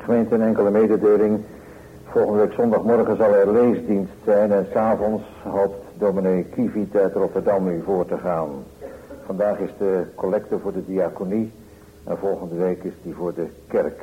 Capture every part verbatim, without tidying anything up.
Gemeente, een enkele mededeling. Volgende week zondagmorgen zal er leesdienst zijn en 's avonds hoopt dominee Kieviet uit Rotterdam u voor te gaan. Vandaag is de collecte voor de diaconie en volgende week is die voor de kerk.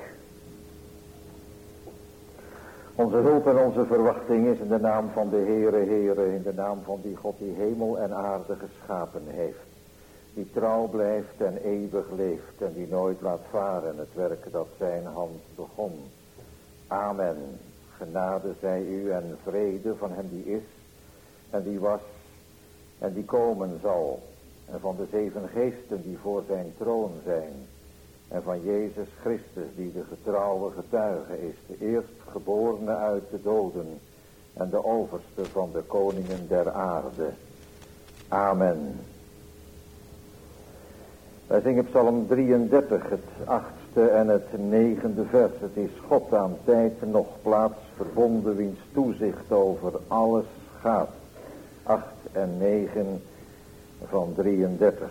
Onze hulp en onze verwachting is in de naam van de Heere, Heere, in de naam van die God die hemel en aarde geschapen heeft. Die trouw blijft en eeuwig leeft en die nooit laat varen het werk dat zijn hand begon. Amen. Genade zij u en vrede van hem die is en die was en die komen zal. En van de zeven geesten die voor zijn troon zijn. En van Jezus Christus die de getrouwe getuige is. De eerstgeborene uit de doden. En de overste van de koningen der aarde. Amen. Wij zingen Psalm drieëndertig, het achtste en het negende vers. Het is God aan tijd nog plaats verbonden, wiens toezicht over alles gaat. Acht en negen van drieëndertig.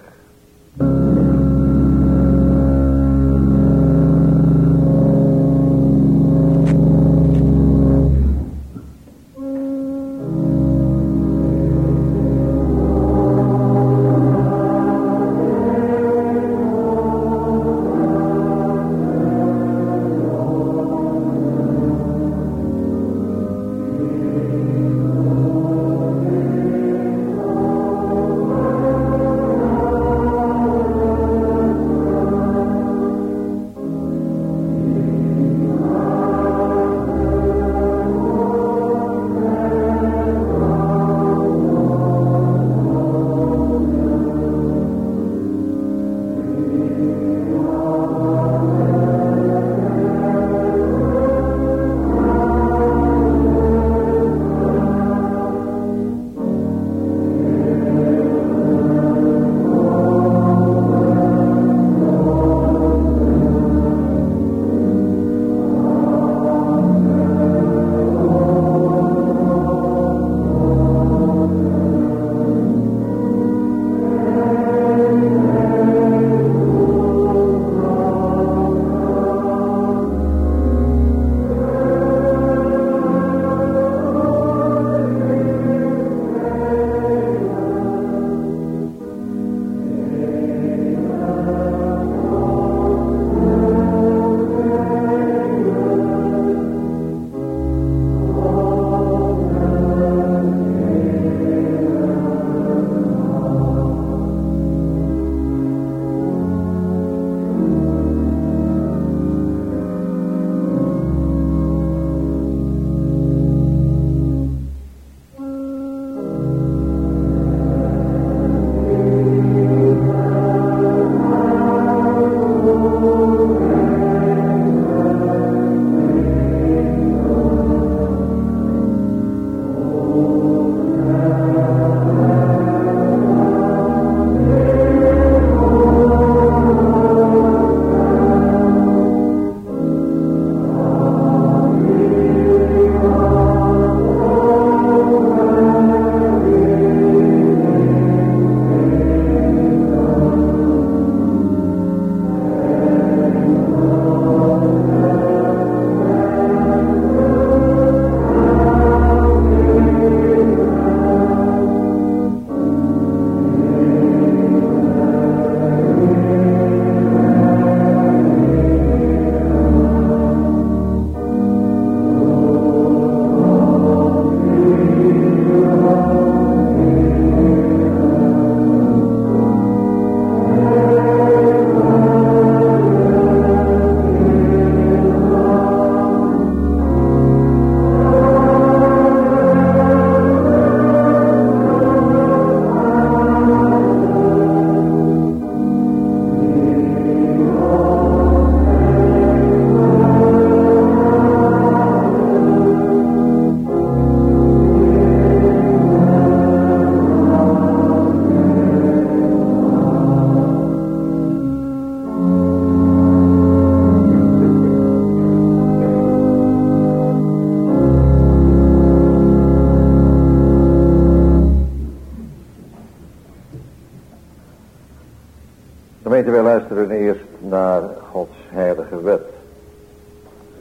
Gemeente, wij luisteren eerst naar Gods heilige wet.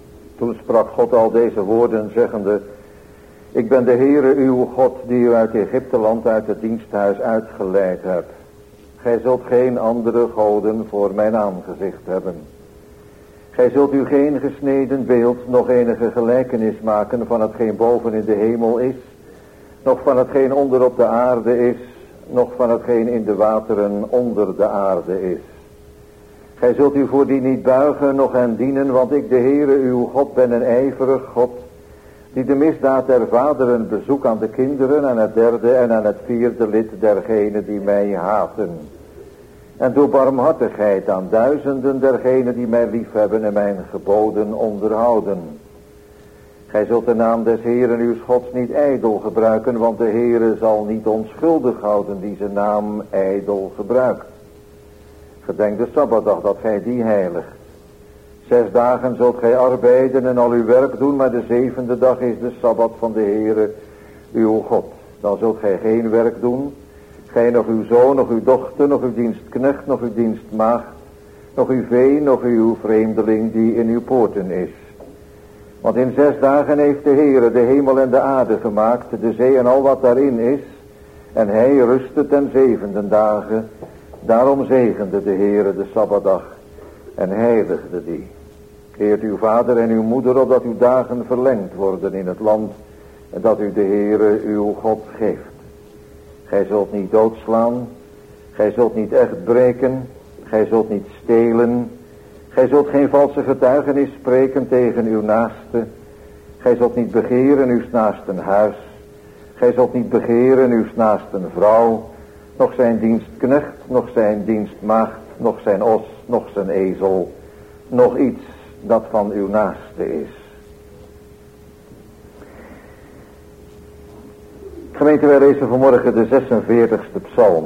Toen sprak God al deze woorden zeggende: ik ben de Heere uw God die u uit Egypteland uit het diensthuis uitgeleid hebt. Gij zult geen andere goden voor mijn aangezicht hebben. Gij zult u geen gesneden beeld, nog enige gelijkenis maken van hetgeen boven in de hemel is, nog van hetgeen onder op de aarde is, nog van hetgeen in de wateren onder de aarde is. Gij zult u voor die niet buigen, noch hen dienen, want ik de Heere uw God ben een ijverig God, die de misdaad der vaderen bezoek aan de kinderen en het derde en aan het vierde lid dergenen die mij haten. En doe barmhartigheid aan duizenden dergenen die mij liefhebben en mijn geboden onderhouden. Gij zult de naam des Heeren uw Gods niet ijdel gebruiken, want de Heere zal niet onschuldig houden die zijn naam ijdel gebruikt. Gedenk de Sabbatdag dat gij die heiligt. Zes dagen zult gij arbeiden en al uw werk doen, maar de zevende dag is de Sabbat van de Heere uw God. Dan zult gij geen werk doen, gij nog uw zoon, nog uw dochter, nog uw dienstknecht, nog uw dienstmaagd, nog uw vee, nog uw vreemdeling die in uw poorten is. Want in zes dagen heeft de Heere de hemel en de aarde gemaakt, de zee en al wat daarin is, en hij rustte ten zevende dagen. Daarom zegende de Heere de Sabbatdag en heiligde die. Eert uw vader en uw moeder, opdat uw dagen verlengd worden in het land en dat u de Heere uw God geeft. Gij zult niet doodslaan, gij zult niet echt breken, gij zult niet stelen, gij zult geen valse getuigenis spreken tegen uw naaste, gij zult niet begeren uw naasten huis, gij zult niet begeren uw naasten vrouw, nog zijn dienstknecht, nog zijn dienstmaagd, nog zijn os, nog zijn ezel, nog iets dat van uw naaste is. Gemeente, wij lezen vanmorgen de zesenveertigste psalm.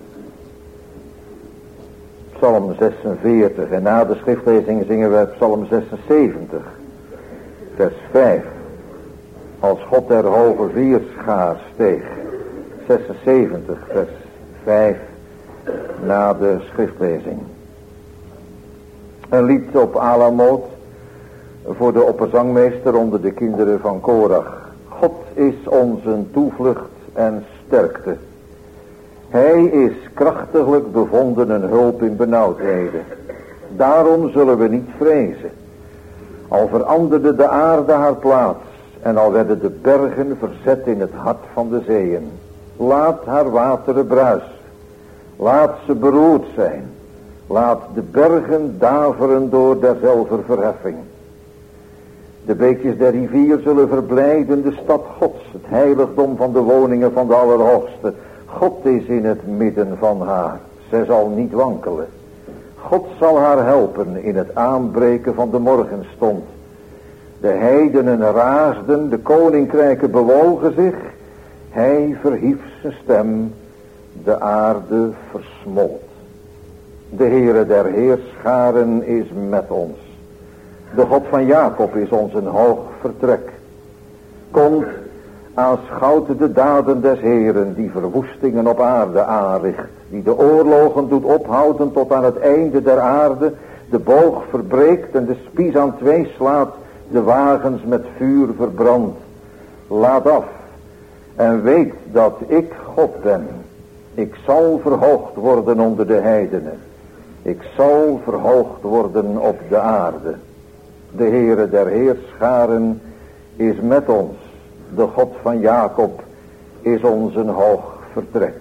Psalm zesenveertig. En na de schriftlezing zingen we psalm zesenzeventig. Vers vijf. Als God der hoge vierschaar steeg. zesenzeventig vers vijf. Na de schriftlezing. Een lied op Alamoot. Voor de opperzangmeester onder de kinderen van Korach. God is onze toevlucht en sterkte. Hij is krachtiglijk bevonden een hulp in benauwdheden. Daarom zullen we niet vrezen. Al veranderde de aarde haar plaats en al werden de bergen verzet in het hart van de zeeën. Laat haar wateren bruisen. Laat ze beroerd zijn. Laat de bergen daveren door derzelver verheffing. De beekjes der rivier zullen verblijden de stad Gods, het heiligdom van de woningen van de Allerhoogste. God is in het midden van haar, zij zal niet wankelen. God zal haar helpen in het aanbreken van de morgenstond. De heidenen raasden, de koninkrijken bewogen zich. Hij verhief zijn stem, de aarde versmolt. De Heere der heerscharen is met ons. De God van Jacob is ons een hoog vertrek. Komt, aanschouwt de daden des Heeren, die verwoestingen op aarde aanricht, die de oorlogen doet ophouden tot aan het einde der aarde, de boog verbreekt en de spies aan twee slaat, de wagens met vuur verbrandt. Laat af en weet dat ik God ben. Ik zal verhoogd worden onder de heidenen. Ik zal verhoogd worden op de aarde. De Heere der heerscharen is met ons. De God van Jacob is ons een hoog vertrek.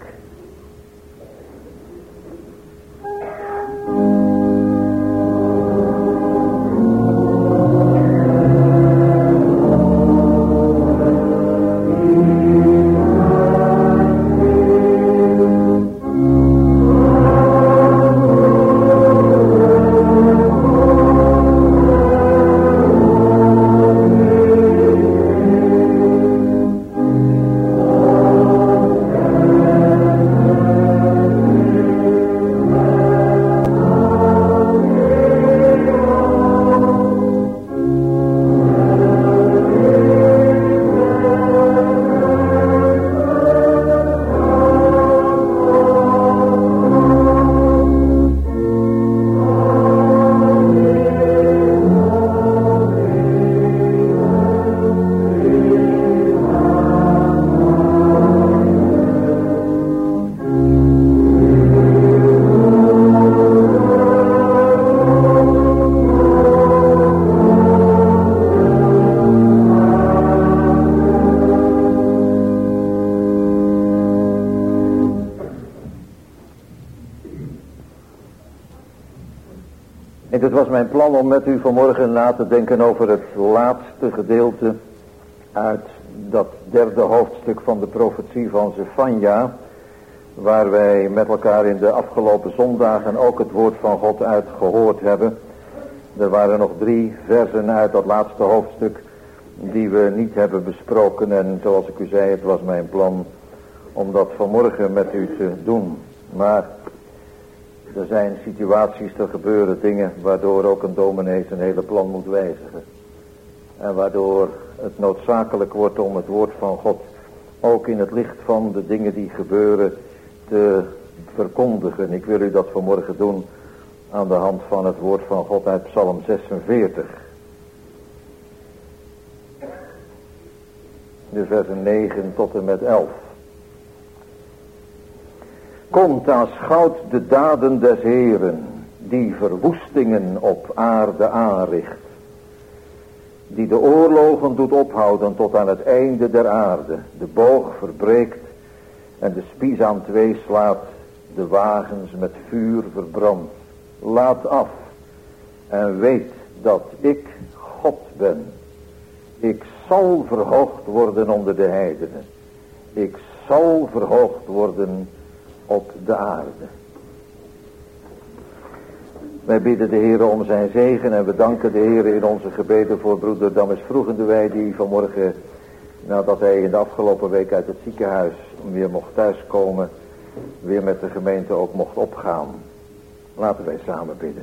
was mijn plan om met u vanmorgen na te denken over het laatste gedeelte uit dat derde hoofdstuk van de profetie van Zefanja, waar wij met elkaar in de afgelopen zondagen ook het woord van God uit gehoord hebben. Er waren nog drie versen uit dat laatste hoofdstuk die we niet hebben besproken. En zoals ik u zei, het was mijn plan om dat vanmorgen met u te doen. Maar er zijn situaties, er gebeuren dingen waardoor ook een dominee zijn hele plan moet wijzigen. En waardoor het noodzakelijk wordt om het woord van God ook in het licht van de dingen die gebeuren te verkondigen. Ik wil u dat vanmorgen doen aan de hand van het woord van God uit Psalm zesenveertig. De versen negen tot en met elf. Komt, aanschouwt de daden des Heeren, die verwoestingen op aarde aanricht, die de oorlogen doet ophouden tot aan het einde der aarde, de boog verbreekt en de spies aan twee slaat, de wagens met vuur verbrandt. Laat af en weet dat ik God ben. Ik zal verhoogd worden onder de heidenen. Ik zal verhoogd worden op de aarde. Wij bidden de Heer om zijn zegen en we danken de Heer in onze gebeden voor broeder Dames Vroegendewij, die vanmorgen, nadat hij in de afgelopen week uit het ziekenhuis weer mocht thuiskomen, weer met de gemeente ook mocht opgaan. Laten wij samen bidden.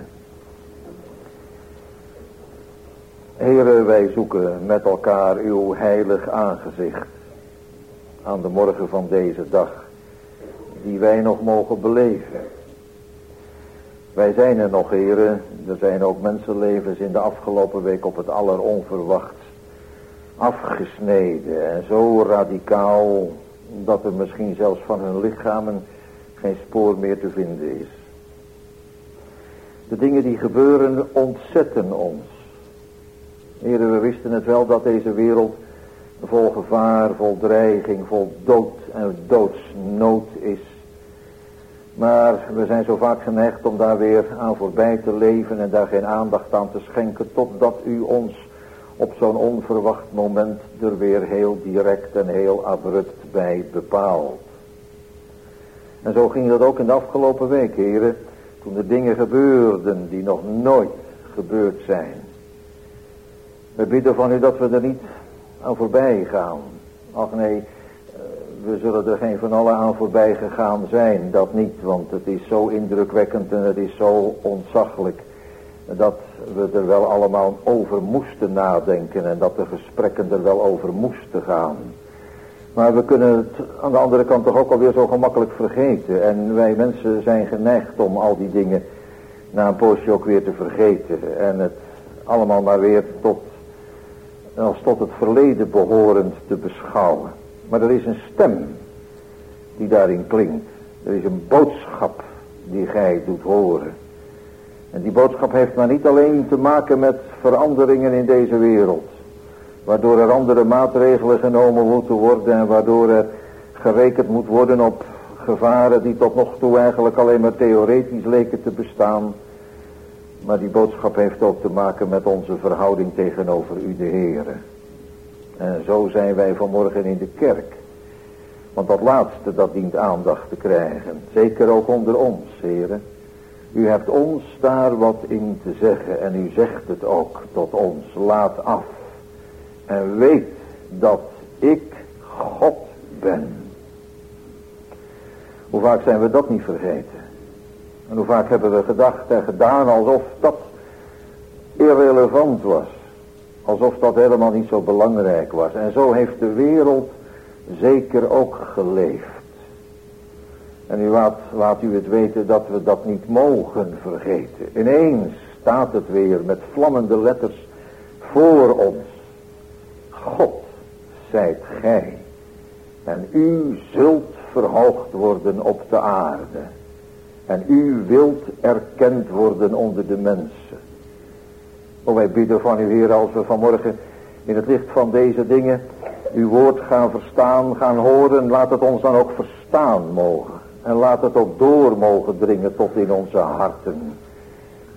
Heere, wij zoeken met elkaar uw heilig aangezicht aan de morgen van deze dag, die wij nog mogen beleven. Wij zijn er nog, Heere. Er zijn ook mensenlevens in de afgelopen week op het alleronverwachtst afgesneden en zo radicaal dat er misschien zelfs van hun lichamen geen spoor meer te vinden is. De dingen die gebeuren ontzetten ons. Heere, we wisten het wel dat deze wereld vol gevaar, vol dreiging, vol dood en doodsnood is. Maar we zijn zo vaak geneigd om daar weer aan voorbij te leven en daar geen aandacht aan te schenken, totdat u ons op zo'n onverwacht moment er weer heel direct en heel abrupt bij bepaalt. En zo ging dat ook in de afgelopen week, heren, toen er dingen gebeurden die nog nooit gebeurd zijn. We bidden van u dat we er niet aan voorbij gaan. Ach nee, we zullen er geen van allen aan voorbij gegaan zijn, dat niet, want het is zo indrukwekkend en het is zo ontzaglijk dat we er wel allemaal over moesten nadenken en dat de gesprekken er wel over moesten gaan. Maar we kunnen het aan de andere kant toch ook alweer zo gemakkelijk vergeten. En wij mensen zijn geneigd om al die dingen na een poosje ook weer te vergeten. En het allemaal maar weer tot, als tot het verleden behorend te beschouwen. Maar er is een stem die daarin klinkt. Er is een boodschap die gij doet horen. En die boodschap heeft maar niet alleen te maken met veranderingen in deze wereld, waardoor er andere maatregelen genomen moeten worden en waardoor er gerekend moet worden op gevaren die tot nog toe eigenlijk alleen maar theoretisch leken te bestaan. Maar die boodschap heeft ook te maken met onze verhouding tegenover u de Heere. En zo zijn wij vanmorgen in de kerk. Want dat laatste, dat dient aandacht te krijgen. Zeker ook onder ons, Heere. U hebt ons daar wat in te zeggen en u zegt het ook tot ons. Laat af en weet dat ik God ben. Hoe vaak zijn we dat niet vergeten? En hoe vaak hebben we gedacht en gedaan alsof dat irrelevant was. Alsof dat helemaal niet zo belangrijk was. En zo heeft de wereld zeker ook geleefd. En u laat, laat u het weten dat we dat niet mogen vergeten. Ineens staat het weer met vlammende letters voor ons. God zijt gij. En u zult verhoogd worden op de aarde. En u wilt erkend worden onder de mensen. O, wij bidden van u, Heer, als we vanmorgen in het licht van deze dingen uw woord gaan verstaan, gaan horen, laat het ons dan ook verstaan mogen. En laat het ook door mogen dringen tot in onze harten.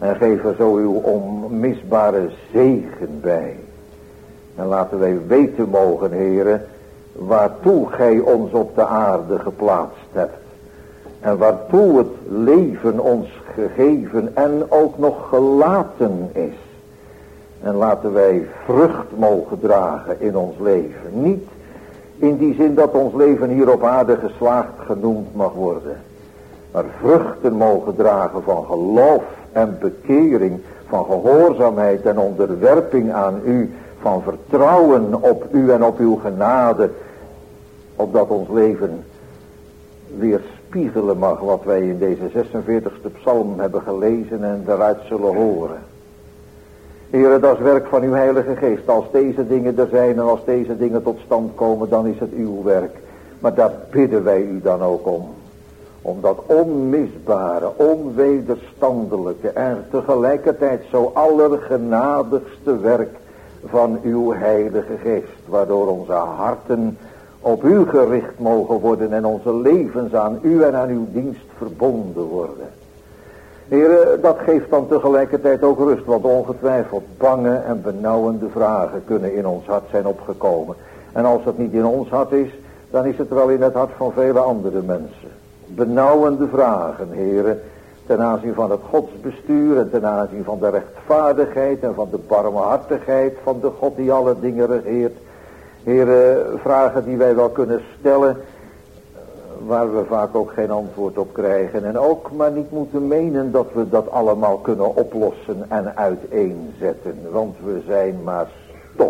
En geef er zo uw onmisbare zegen bij. En laten wij weten mogen, Heere, waartoe gij ons op de aarde geplaatst hebt. En waartoe het leven ons gegeven en ook nog gelaten is. En laten wij vrucht mogen dragen in ons leven. Niet in die zin dat ons leven hier op aarde geslaagd genoemd mag worden. Maar vruchten mogen dragen van geloof en bekering. Van gehoorzaamheid en onderwerping aan u. Van vertrouwen op u en op uw genade. Opdat ons leven weer spiegelen mag wat wij in deze zesenveertigste psalm hebben gelezen en daaruit zullen horen. Heere, dat is werk van uw Heilige Geest. Als deze dingen er zijn en als deze dingen tot stand komen, dan is het uw werk. Maar daar bidden wij u dan ook om. Om dat onmisbare, onwederstandelijke en tegelijkertijd zo allergenadigste werk van uw Heilige Geest. Waardoor onze harten op u gericht mogen worden en onze levens aan u en aan uw dienst verbonden worden. Heere, dat geeft dan tegelijkertijd ook rust, want ongetwijfeld bange en benauwende vragen kunnen in ons hart zijn opgekomen. En als dat niet in ons hart is, dan is het wel in het hart van vele andere mensen. Benauwende vragen, Heere, ten aanzien van het godsbestuur en ten aanzien van de rechtvaardigheid en van de barmhartigheid van de God die alle dingen regeert. Heere, vragen die wij wel kunnen stellen, waar we vaak ook geen antwoord op krijgen. En ook maar niet moeten menen dat we dat allemaal kunnen oplossen en uiteenzetten. Want we zijn maar stof.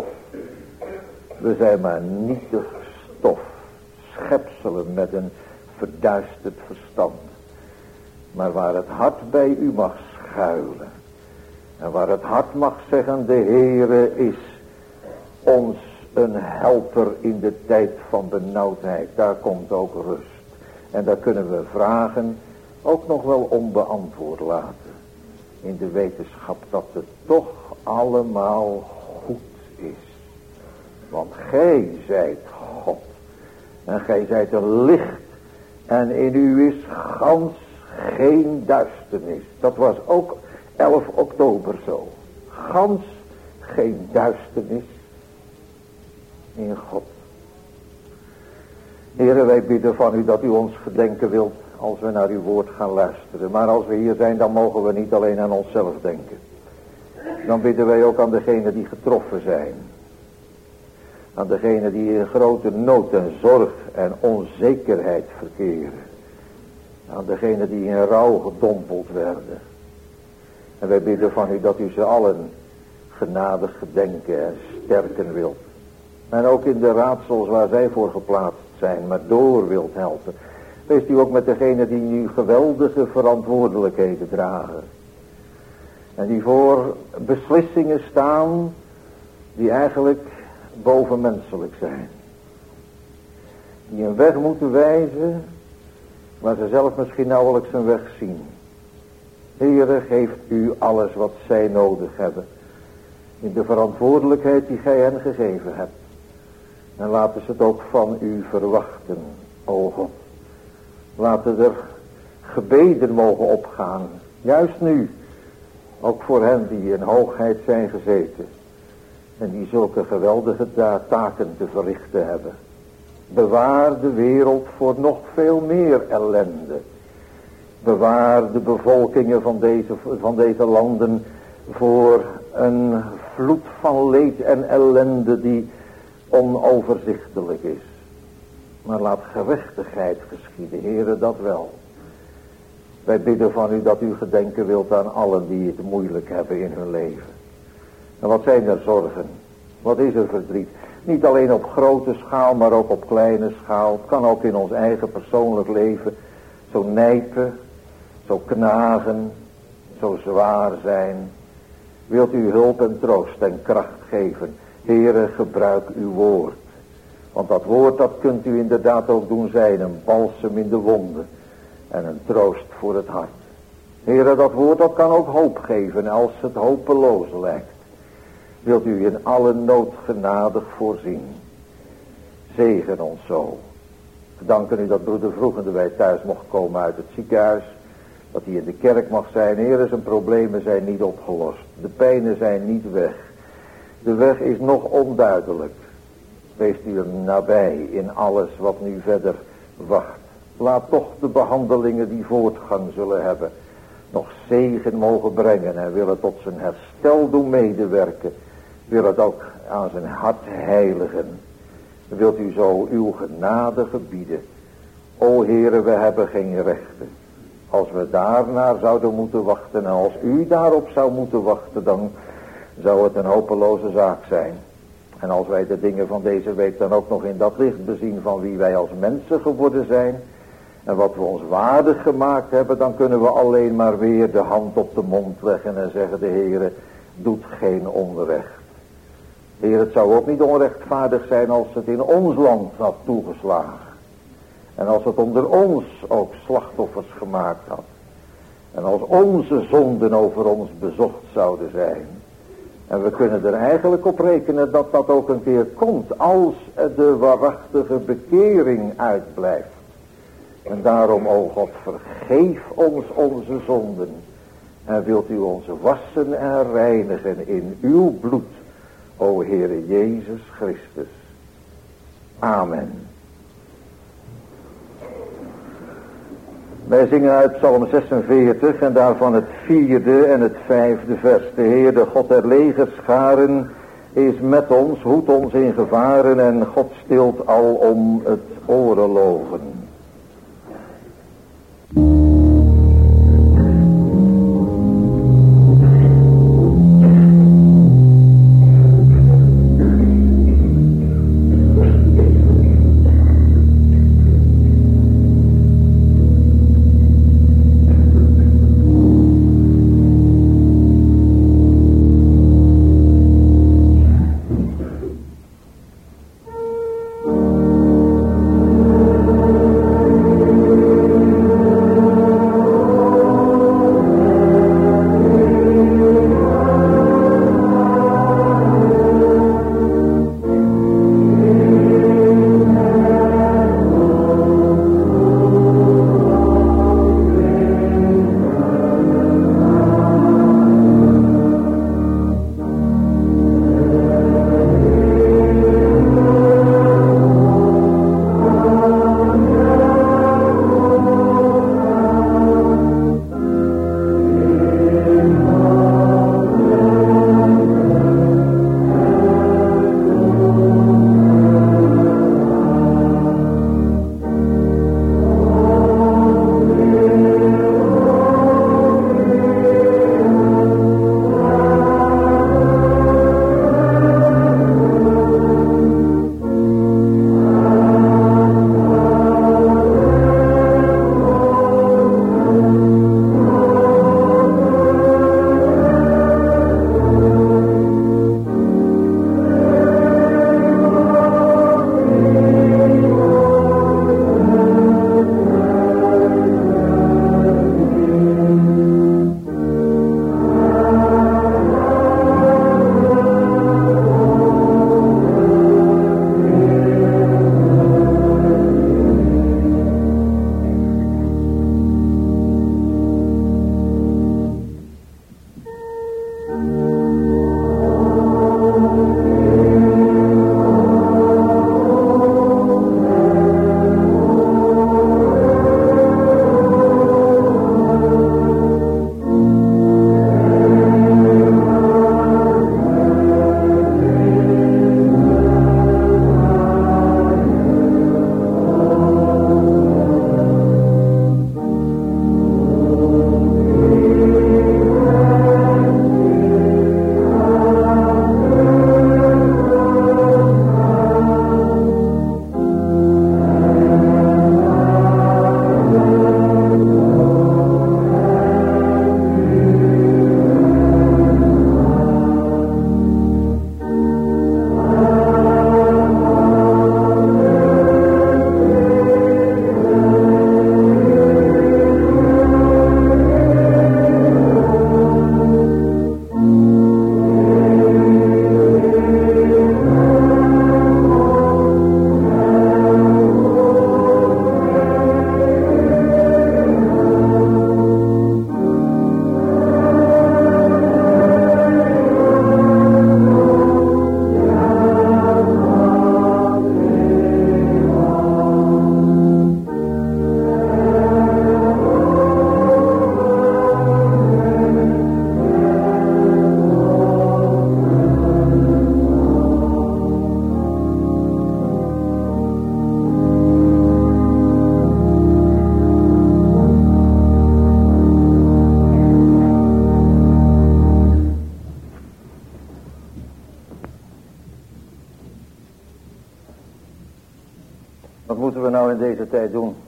We zijn maar nietig stof. Schepselen met een verduisterd verstand. Maar waar het hart bij u mag schuilen. En waar het hart mag zeggen, de Heere is ons een helper in de tijd van benauwdheid. Daar komt ook rust. En daar kunnen we vragen ook nog wel onbeantwoord laten. In de wetenschap dat het toch allemaal goed is. Want gij zijt God. En gij zijt een licht. En in u is gans geen duisternis. Dat was ook elf oktober zo. Gans geen duisternis in God. Heere, wij bidden van u dat u ons gedenken wilt als we naar uw woord gaan luisteren. Maar als we hier zijn, dan mogen we niet alleen aan onszelf denken. Dan bidden wij ook aan degenen die getroffen zijn. Aan degenen die in grote nood en zorg en onzekerheid verkeren. Aan degenen die in rouw gedompeld werden. En wij bidden van u dat u ze allen genadig gedenken en sterken wilt. En ook in de raadsels waar zij voor geplaatst zijn, maar door wilt helpen. Wees u ook met degenen die nu geweldige verantwoordelijkheden dragen. En die voor beslissingen staan die eigenlijk bovenmenselijk zijn. Die een weg moeten wijzen waar ze zelf misschien nauwelijks een weg zien. Heere, geeft u alles wat zij nodig hebben. In de verantwoordelijkheid die gij hen gegeven hebt. En laten ze het ook van u verwachten, o God. Laten er gebeden mogen opgaan, juist nu. Ook voor hen die in hoogheid zijn gezeten. En die zulke geweldige taken te verrichten hebben. Bewaar de wereld voor nog veel meer ellende. Bewaar de bevolkingen van deze, van deze landen voor een vloed van leed en ellende die onoverzichtelijk is. Maar laat gerechtigheid geschieden, Heere, dat wel. Wij bidden van u dat u gedenken wilt aan allen die het moeilijk hebben in hun leven. En wat zijn er zorgen? Wat is er verdriet? Niet alleen op grote schaal, maar ook op kleine schaal. Het kan ook in ons eigen persoonlijk leven zo nijpen, zo knagen, zo zwaar zijn. Wilt u hulp en troost en kracht geven? Heere, gebruik uw woord. Want dat woord, dat kunt u inderdaad ook doen zijn. Een balsem in de wonden. En een troost voor het hart. Heere, dat woord, dat kan ook hoop geven als het hopeloos lijkt. Wilt u in alle nood genadig voorzien. Zegen ons zo. We danken u dat broeder Vroegende wij thuis mocht komen uit het ziekenhuis. Dat hij in de kerk mag zijn. Heer, zijn problemen zijn niet opgelost. De pijnen zijn niet weg. De weg is nog onduidelijk. Wees u hem nabij in alles wat nu verder wacht. Laat toch de behandelingen die voortgang zullen hebben nog zegen mogen brengen. En wil het tot zijn herstel doen medewerken. Wil het ook aan zijn hart heiligen. Wilt u zo uw genade gebieden. O Heere, we hebben geen rechten. Als we daarnaar zouden moeten wachten en als u daarop zou moeten wachten, dan zou het een hopeloze zaak zijn. En als wij de dingen van deze week dan ook nog in dat licht bezien van wie wij als mensen geworden zijn en wat we ons waardig gemaakt hebben, dan kunnen we alleen maar weer de hand op de mond leggen en zeggen: de Heere doet geen onrecht. Heer, het zou ook niet onrechtvaardig zijn als het in ons land had toegeslagen. En als het onder ons ook slachtoffers gemaakt had. En als onze zonden over ons bezocht zouden zijn. En we kunnen er eigenlijk op rekenen dat dat ook een keer komt als de waarachtige bekering uitblijft. En daarom, o God, vergeef ons onze zonden. En wilt u ons wassen en reinigen in uw bloed, o Heere Jezus Christus. Amen. Wij zingen uit Psalm zesenveertig en daarvan het vierde en het vijfde vers. De Heer, de God der legerscharen, is met ons, hoedt ons in gevaren en God stilt alom het oorlogen. Thank you. Wat moeten we nou in deze tijd doen?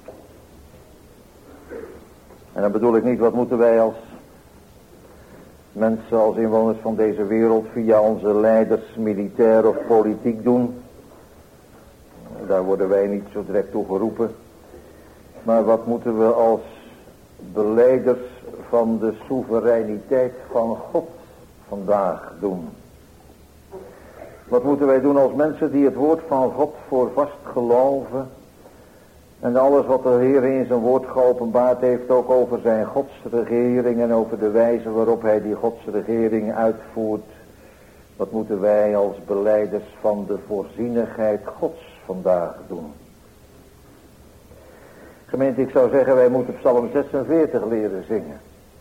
En dan bedoel ik niet, wat moeten wij als mensen, als inwoners van deze wereld, via onze leiders, militair of politiek doen. Daar worden wij niet zo direct toe geroepen. Maar wat moeten we als belijders van de soevereiniteit van God vandaag doen? Wat moeten wij doen als mensen die het woord van God voor vast geloven en alles wat de Heer in zijn woord geopenbaard heeft, ook over zijn godsregering en over de wijze waarop hij die godsregering uitvoert? Wat moeten wij als belijders van de voorzienigheid Gods vandaag doen? Gemeente, ik zou zeggen, wij moeten Psalm zesenveertig leren zingen.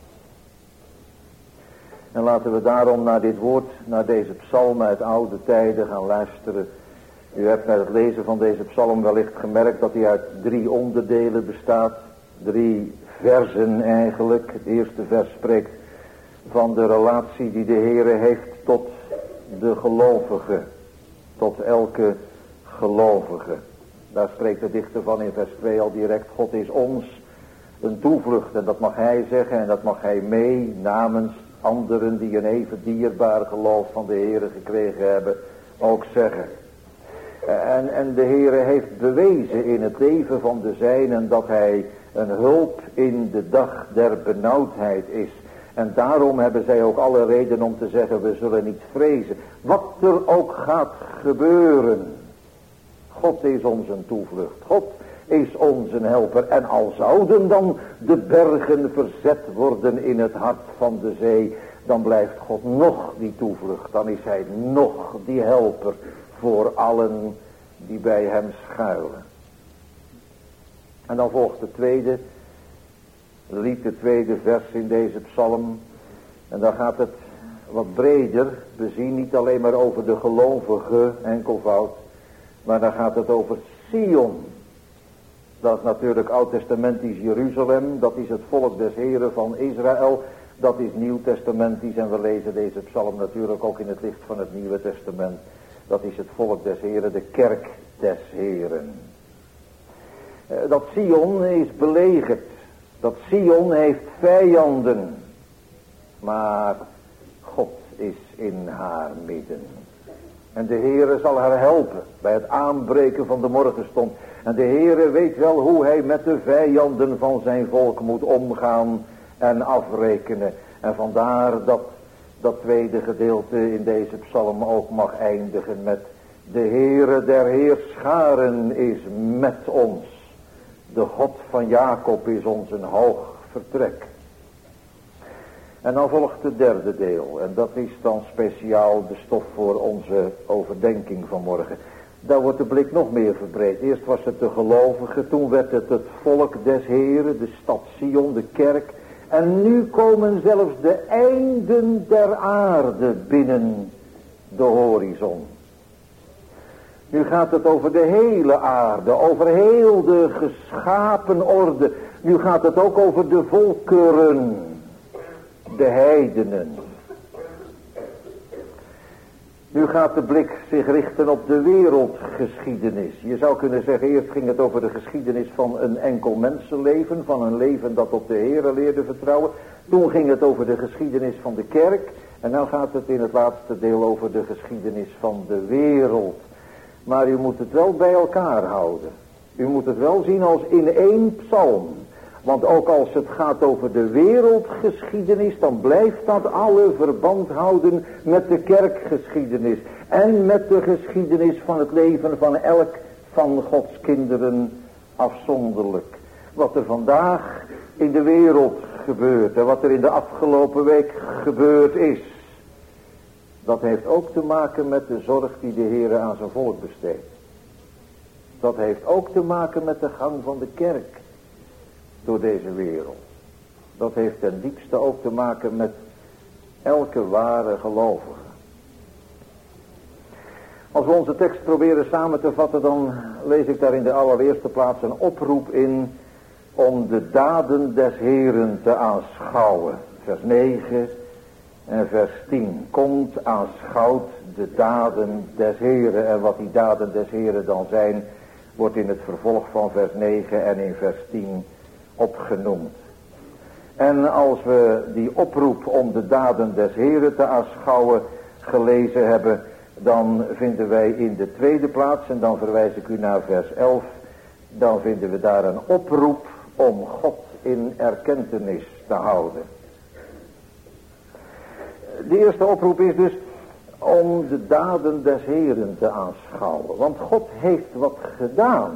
En laten we daarom naar dit woord, naar deze psalm uit oude tijden gaan luisteren. U hebt met het lezen van deze psalm wellicht gemerkt dat hij uit drie onderdelen bestaat. Drie versen eigenlijk. Het eerste vers spreekt van de relatie die de Heere heeft tot de gelovige. Tot elke gelovige. Daar spreekt de dichter van in vers twee al direct. God is ons een toevlucht. En dat mag hij zeggen en dat mag hij mee namens anderen die een even dierbaar geloof van de Heere gekregen hebben ook zeggen. En, en de Heere heeft bewezen in het leven van de zijnen dat hij een hulp in de dag der benauwdheid is. En daarom hebben zij ook alle reden om te zeggen, we zullen niet vrezen. Wat er ook gaat gebeuren. God is ons een toevlucht. God is onze helper. En al zouden dan de bergen verzet worden in het hart van de zee, dan blijft God nog die toevlucht. Dan is hij nog die helper voor allen die bij hem schuilen. En dan volgt de tweede lied, de tweede vers in deze psalm. En dan gaat het wat breder. We zien niet alleen maar over de gelovige enkelvoud, maar dan gaat het over Sion. Dat is natuurlijk oud-testamentisch Jeruzalem. Dat is het volk des Heren van Israël. Dat is nieuw-testamentisch. En we lezen deze psalm natuurlijk ook in het licht van het Nieuwe Testament. Dat is het volk des Heren, de kerk des Heren. Dat Sion is belegerd. Dat Sion heeft vijanden. Maar God is in haar midden. En de Heere zal haar helpen bij het aanbreken van de morgenstond. En de Heere weet wel hoe hij met de vijanden van zijn volk moet omgaan en afrekenen. En vandaar dat dat tweede gedeelte in deze psalm ook mag eindigen met: de Heere der heerscharen is met ons. De God van Jacob is ons een hoog vertrek. En dan volgt het derde deel. En dat is dan speciaal de stof voor onze overdenking vanmorgen. Daar wordt de blik nog meer verbreed. Eerst was het de gelovigen. Toen werd het het volk des Heren. De stad Sion, de kerk. En nu komen zelfs de einden der aarde binnen de horizon. Nu gaat het over de hele aarde. Over heel de geschapen orde. Nu gaat het ook over de volkeren. De heidenen. Nu gaat de blik zich richten op de wereldgeschiedenis. Je zou kunnen zeggen, eerst ging het over de geschiedenis van een enkel mensenleven. Van een leven dat op de Heere leerde vertrouwen. Toen ging het over de geschiedenis van de kerk. En nu gaat het in het laatste deel over de geschiedenis van de wereld. Maar u moet het wel bij elkaar houden. U moet het wel zien als in één psalm. Want ook als het gaat over de wereldgeschiedenis, dan blijft dat alle verband houden met de kerkgeschiedenis. En met de geschiedenis van het leven van elk van Gods kinderen afzonderlijk. Wat er vandaag in de wereld gebeurt en wat er in de afgelopen week gebeurd is, dat heeft ook te maken met de zorg die de Heer aan zijn volk besteedt. Dat heeft ook te maken met de gang van de kerk door deze wereld. Dat heeft ten diepste ook te maken met elke ware gelovige. Als we onze tekst proberen samen te vatten, dan lees ik daar in de allereerste plaats een oproep in om de daden des Heren te aanschouwen. Vers negen en vers tien. Komt, aanschouwt de daden des Heren. En wat die daden des Heren dan zijn, wordt in het vervolg van vers negen en in vers tien opgenoemd. En als we die oproep om de daden des Heren te aanschouwen gelezen hebben, dan vinden wij in de tweede plaats, en dan verwijs ik u naar vers elf, dan vinden we daar een oproep om God in erkentenis te houden. De eerste oproep is dus om de daden des Heren te aanschouwen. Want God heeft wat gedaan.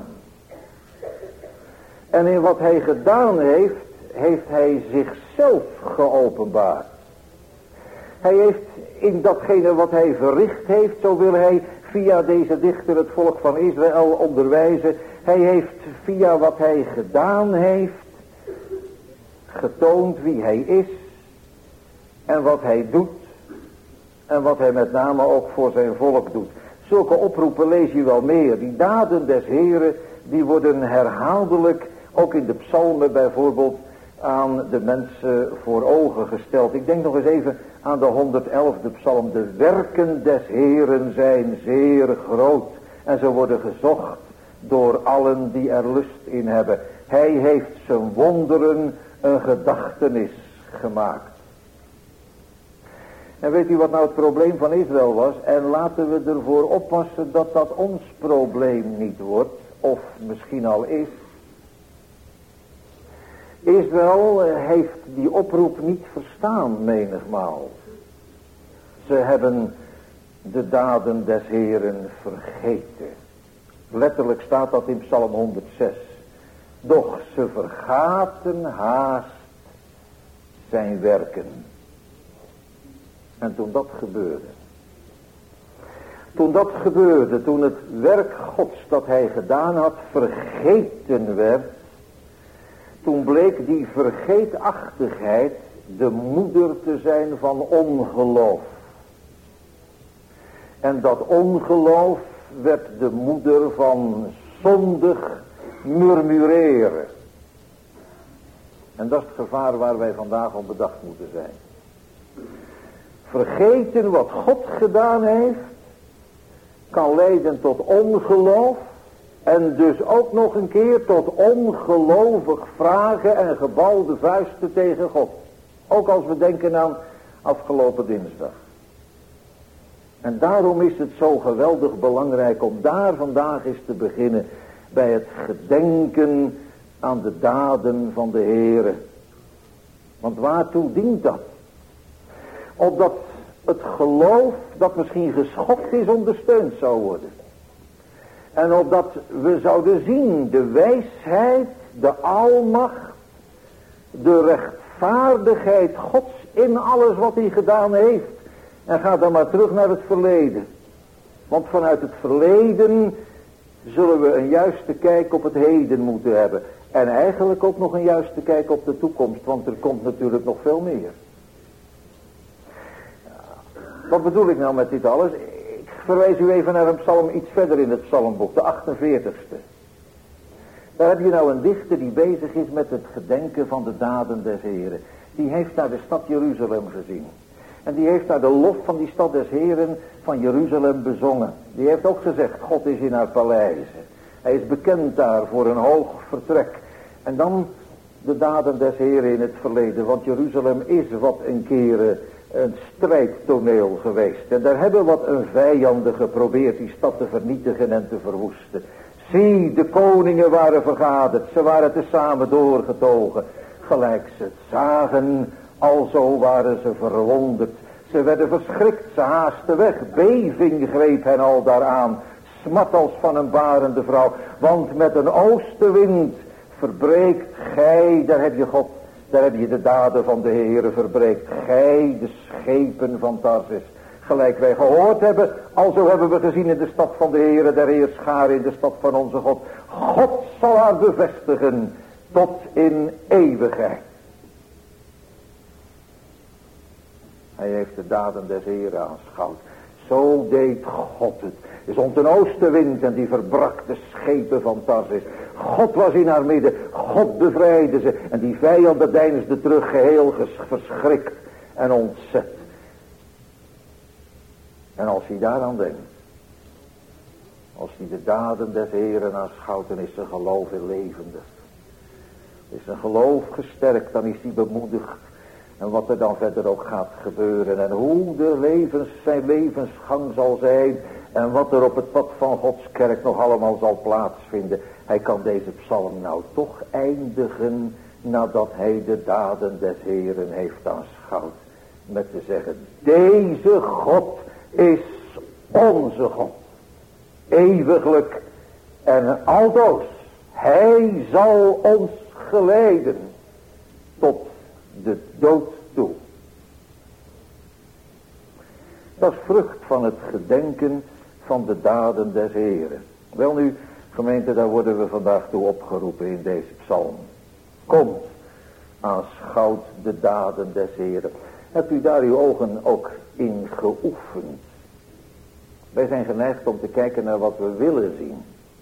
En in wat hij gedaan heeft, heeft hij zichzelf geopenbaard. Hij heeft in datgene wat hij verricht heeft, zo wil hij via deze dichter het volk van Israël onderwijzen. Hij heeft via wat hij gedaan heeft, getoond wie hij is en wat hij doet. En wat hij met name ook voor zijn volk doet. Zulke oproepen lees je wel meer. Die daden des Heren, die worden herhaaldelijk, ook in de psalmen bijvoorbeeld, aan de mensen voor ogen gesteld. Ik denk nog eens even aan de honderdelfde psalm. De werken des Heren zijn zeer groot. En ze worden gezocht door allen die er lust in hebben. Hij heeft zijn wonderen een gedachtenis gemaakt. En weet u wat nou het probleem van Israël was? En laten we ervoor oppassen dat dat ons probleem niet wordt. Of misschien al is. Israël heeft die oproep niet verstaan menigmaal. Ze hebben de daden des Heren vergeten. Letterlijk staat dat in Psalm honderdzes. Doch ze vergaten haast zijn werken. En toen dat gebeurde. Toen dat gebeurde, toen het werk Gods dat hij gedaan had vergeten werd. Toen bleek die vergeetachtigheid de moeder te zijn van ongeloof. En dat ongeloof werd de moeder van zondig murmureren. En dat is het gevaar waar wij vandaag op bedacht moeten zijn. Vergeten wat God gedaan heeft, kan leiden tot ongeloof. En dus ook nog een keer tot ongelovig vragen en gebalde vuisten tegen God. Ook als we denken aan afgelopen dinsdag. En daarom is het zo geweldig belangrijk om daar vandaag eens te beginnen. Bij het gedenken aan de daden van de Heere. Want waartoe dient dat? Opdat het geloof dat misschien geschokt is ondersteund zou worden. En opdat we zouden zien de wijsheid, de almacht, de rechtvaardigheid Gods in alles wat hij gedaan heeft. En ga dan maar terug naar het verleden. Want vanuit het verleden zullen we een juiste kijk op het heden moeten hebben. En eigenlijk ook nog een juiste kijk op de toekomst, want er komt natuurlijk nog veel meer. Wat bedoel ik nou met dit alles? Ik verwijs u even naar een psalm iets verder in het psalmboek, de achtenveertigste. Daar heb je nou een dichter die bezig is met het gedenken van de daden des Heren. Die heeft naar de stad Jeruzalem gezien. En die heeft daar de lof van die stad des Heren van Jeruzalem bezongen. Die heeft ook gezegd, God is in haar paleizen. Hij is bekend daar voor een hoog vertrek. En dan de daden des Heren in het verleden. Want Jeruzalem is wat een keer een strijdtoneel geweest. En daar hebben wat een vijanden geprobeerd die stad te vernietigen en te verwoesten. Zie, de koningen waren vergaderd. Ze waren tezamen doorgetogen. Gelijk ze het zagen, alzo waren ze verwonderd. Ze werden verschrikt, ze haasten weg. Beving greep hen al daaraan. Smat als van een barende vrouw. Want met een oostenwind verbreekt gij, daar heb je God, daar heb je de daden van de Heere, verbreekt gij de schepen van Tarsis. Gelijk wij gehoord hebben, alzo hebben we gezien in de stad van de Heere, der Heerscharen in de stad van onze God. God zal haar bevestigen tot in eeuwigheid. Hij heeft de daden des Heeren aanschouwd. Zo deed God het. Er stond een oostenwind en die verbrak de schepen van Tarsis. God was in haar midden. God bevrijdde ze. En die vijanden deinsden terug, geheel verschrikt en ontzet. En als hij daaraan denkt. Als hij de daden des Heeren aanschouwt, dan is zijn geloof weer levendig. Is zijn geloof gesterkt, dan is hij bemoedigd. En wat er dan verder ook gaat gebeuren. En hoe de levens, zijn levensgang zal zijn. En wat er op het pad van Gods kerk nog allemaal zal plaatsvinden. Hij kan deze psalm nou toch eindigen nadat hij de daden des Heeren heeft aanschouwd. Met te zeggen, deze God is onze God. Eeuwiglijk en altoos. Hij zal ons geleiden tot de dood toe. Dat is vrucht van het gedenken van de daden des Heeren. Wel nu, gemeente, daar worden we vandaag toe opgeroepen in deze psalm. Komt, aanschouwt de daden des Heeren. Hebt u daar uw ogen ook in geoefend? Wij zijn geneigd om te kijken naar wat we willen zien.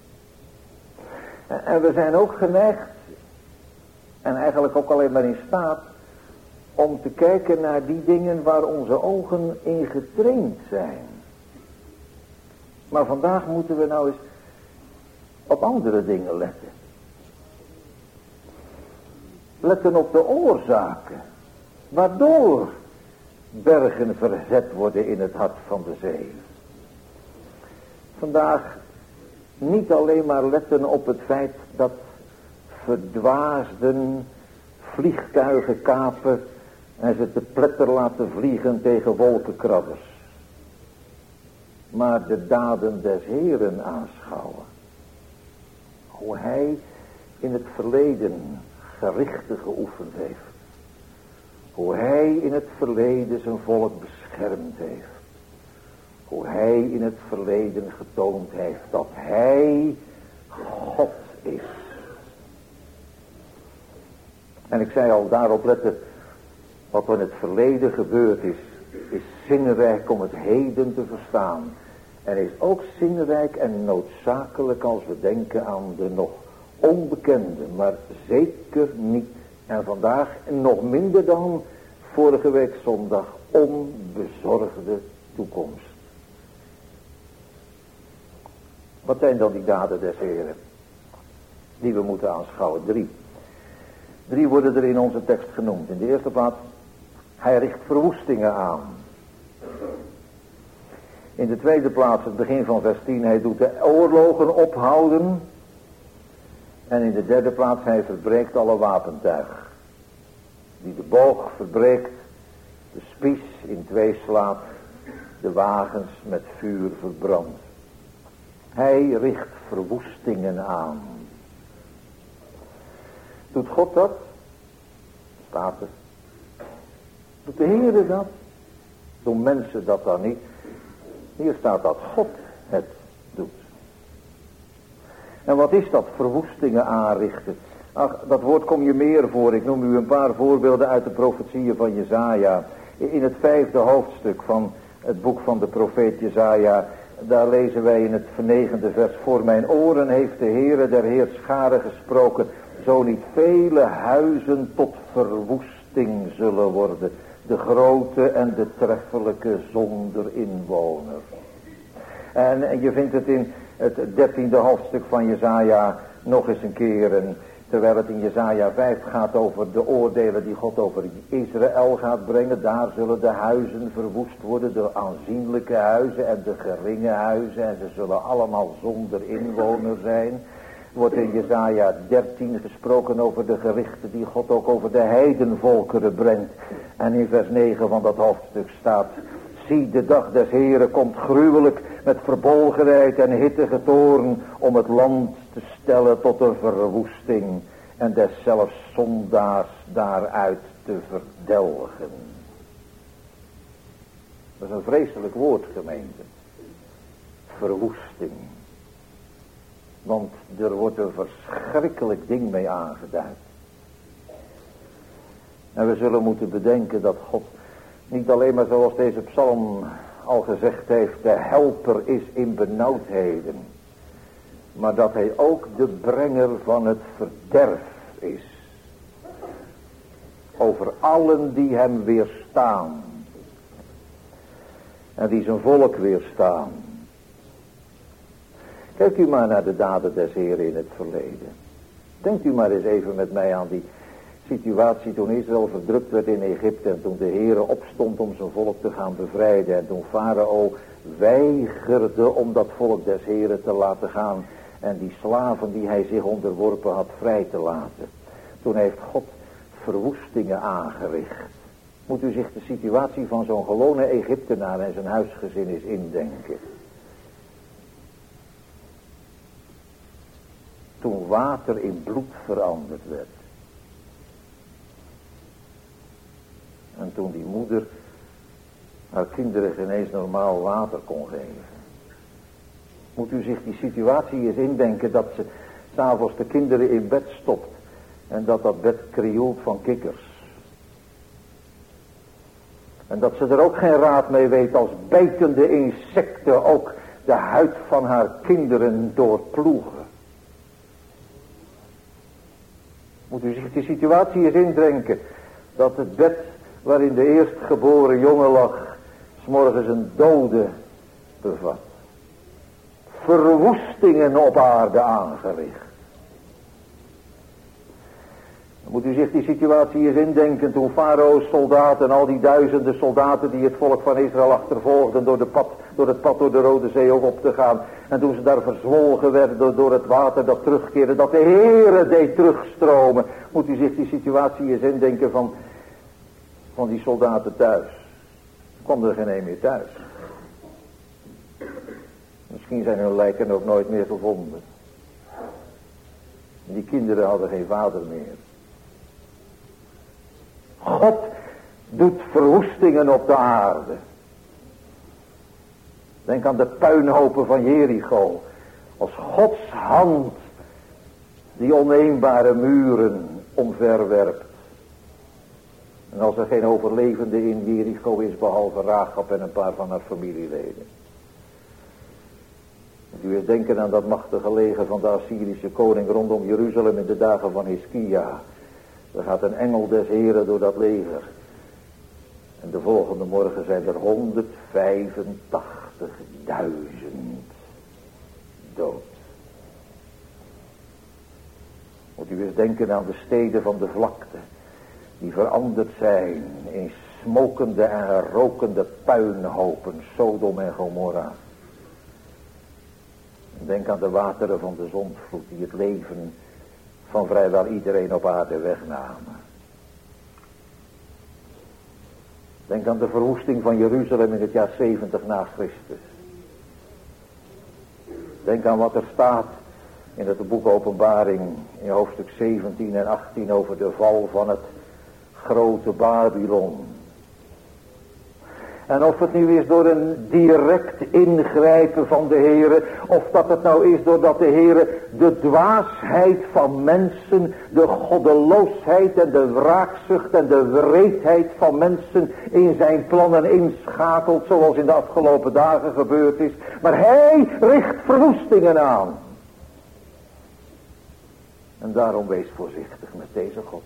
En we zijn ook geneigd, en eigenlijk ook alleen maar in staat, om te kijken naar die dingen waar onze ogen in getraind zijn. Maar vandaag moeten we nou eens op andere dingen letten. Letten op de oorzaken, waardoor bergen verzet worden in het hart van de zee. Vandaag niet alleen maar letten op het feit dat verdwaasden vliegtuigen kapen en ze te pletter laten vliegen tegen wolkenkrabbers. Maar de daden des Heeren aanschouwen. Hoe hij in het verleden gerichten geoefend heeft. Hoe hij in het verleden zijn volk beschermd heeft. Hoe hij in het verleden getoond heeft dat hij God is. En ik zei al, daarop letten, wat er in het verleden gebeurd is, is zinrijk om het heden te verstaan. En is ook zinrijk en noodzakelijk als we denken aan de nog onbekende, maar zeker niet. En vandaag nog minder dan vorige week zondag, onbezorgde toekomst. Wat zijn dan die daden des Heeren die we moeten aanschouwen? Drie. Drie worden er in onze tekst genoemd. In de eerste plaats, hij richt verwoestingen aan. In de tweede plaats, het begin van vers tien, hij doet de oorlogen ophouden. En in de derde plaats, hij verbreekt alle wapentuig. Die de boog verbreekt, de spies in twee slaat, de wagens met vuur verbrandt. Hij richt verwoestingen aan. Doet God dat? Staat er. Doet de Heere dat? Doen mensen dat dan niet? Hier staat dat God het doet. En wat is dat verwoestingen aanrichten? Ach, dat woord kom je meer voor. Ik noem u een paar voorbeelden uit de profetieën van Jesaja. In het vijfde hoofdstuk van het boek van de profeet Jesaja, daar lezen wij in het negende vers. Voor mijn oren heeft de Heere der Heerscharen gesproken, zo niet vele huizen tot verwoesting zullen worden. De grote en de treffelijke zonder inwoner. En, en je vindt het in het dertiende hoofdstuk van Jesaja nog eens een keer. En terwijl het in Jesaja vijf gaat over de oordelen die God over Israël gaat brengen. Daar zullen de huizen verwoest worden. De aanzienlijke huizen en de geringe huizen. En ze zullen allemaal zonder inwoner zijn. Wordt in Jesaja dertien gesproken over de gerichten die God ook over de heidenvolkeren brengt. En in vers negen van dat hoofdstuk staat: zie, de dag des Heren komt gruwelijk met verbolgenheid en hittige toorn om het land te stellen tot een verwoesting en deszelfs zondaars daaruit te verdelgen. Dat is een vreselijk woord, gemeente. Verwoesting. Want er wordt een verschrikkelijk ding mee aangeduid. En we zullen moeten bedenken dat God niet alleen maar zoals deze psalm al gezegd heeft, de helper is in benauwdheden. Maar dat hij ook de brenger van het verderf is. Over allen die hem weerstaan. En die zijn volk weerstaan. Kijk u maar naar de daden des Heren in het verleden. Denkt u maar eens even met mij aan die situatie toen Israël verdrukt werd in Egypte en toen de Heere opstond om zijn volk te gaan bevrijden en toen Farao weigerde om dat volk des Heren te laten gaan en die slaven die hij zich onderworpen had vrij te laten. Toen heeft God verwoestingen aangericht. Moet u zich de situatie van zo'n gewone Egyptenaar en zijn huisgezin eens indenken. Toen water in bloed veranderd werd. En toen die moeder haar kinderen geen eens normaal water kon geven. Moet u zich die situatie eens indenken dat ze 's avonds de kinderen in bed stopt. En dat dat bed krioelt van kikkers. En dat ze er ook geen raad mee weet als bijtende insecten ook de huid van haar kinderen doorploegen. Moet u zich die situatie eens indenken. Dat het bed waarin de eerstgeboren jongen lag 's morgens een dode bevat. Verwoestingen op aarde aangericht. Moet u zich die situatie eens indenken toen Farao's soldaten en al die duizenden soldaten die het volk van Israël achtervolgden door, de pad, door het pad door de Rode Zee ook op te gaan. En toen ze daar verzwolgen werden door, door het water dat terugkeerde, dat de Heere deed terugstromen. Moet u zich die situatie eens indenken van, van die soldaten thuis. Kwam er geen een meer thuis. Misschien zijn hun lijken ook nooit meer gevonden. Die kinderen hadden geen vader meer. God doet verwoestingen op de aarde. Denk aan de puinhopen van Jericho. Als Gods hand die onneembare muren omverwerpt. En als er geen overlevende in Jericho is behalve Rahab en een paar van haar familieleden. Moet u eens denken aan dat machtige leger van de Assyrische koning rondom Jeruzalem in de dagen van Hiskia. Er gaat een engel des Heren door dat leger. En de volgende morgen zijn er honderdvijfentachtigduizend dood. Moet u eens denken aan de steden van de vlakte. Die veranderd zijn in smokende en rokende puinhopen. Sodom en Gomorra. Denk aan de wateren van de zondvloed die het leven van vrijwel iedereen op aarde wegnamen. Denk aan de verwoesting van Jeruzalem in het jaar zeventig na Christus. Denk aan wat er staat in het boek Openbaring in hoofdstuk zeventien en achttien over de val van het grote Babylon. En of het nu is door een direct ingrijpen van de Heere, of dat het nou is doordat de Heere de dwaasheid van mensen, de goddeloosheid en de wraakzucht en de wreedheid van mensen in zijn plannen inschakelt, zoals in de afgelopen dagen gebeurd is. Maar hij richt verwoestingen aan. En daarom wees voorzichtig met deze God.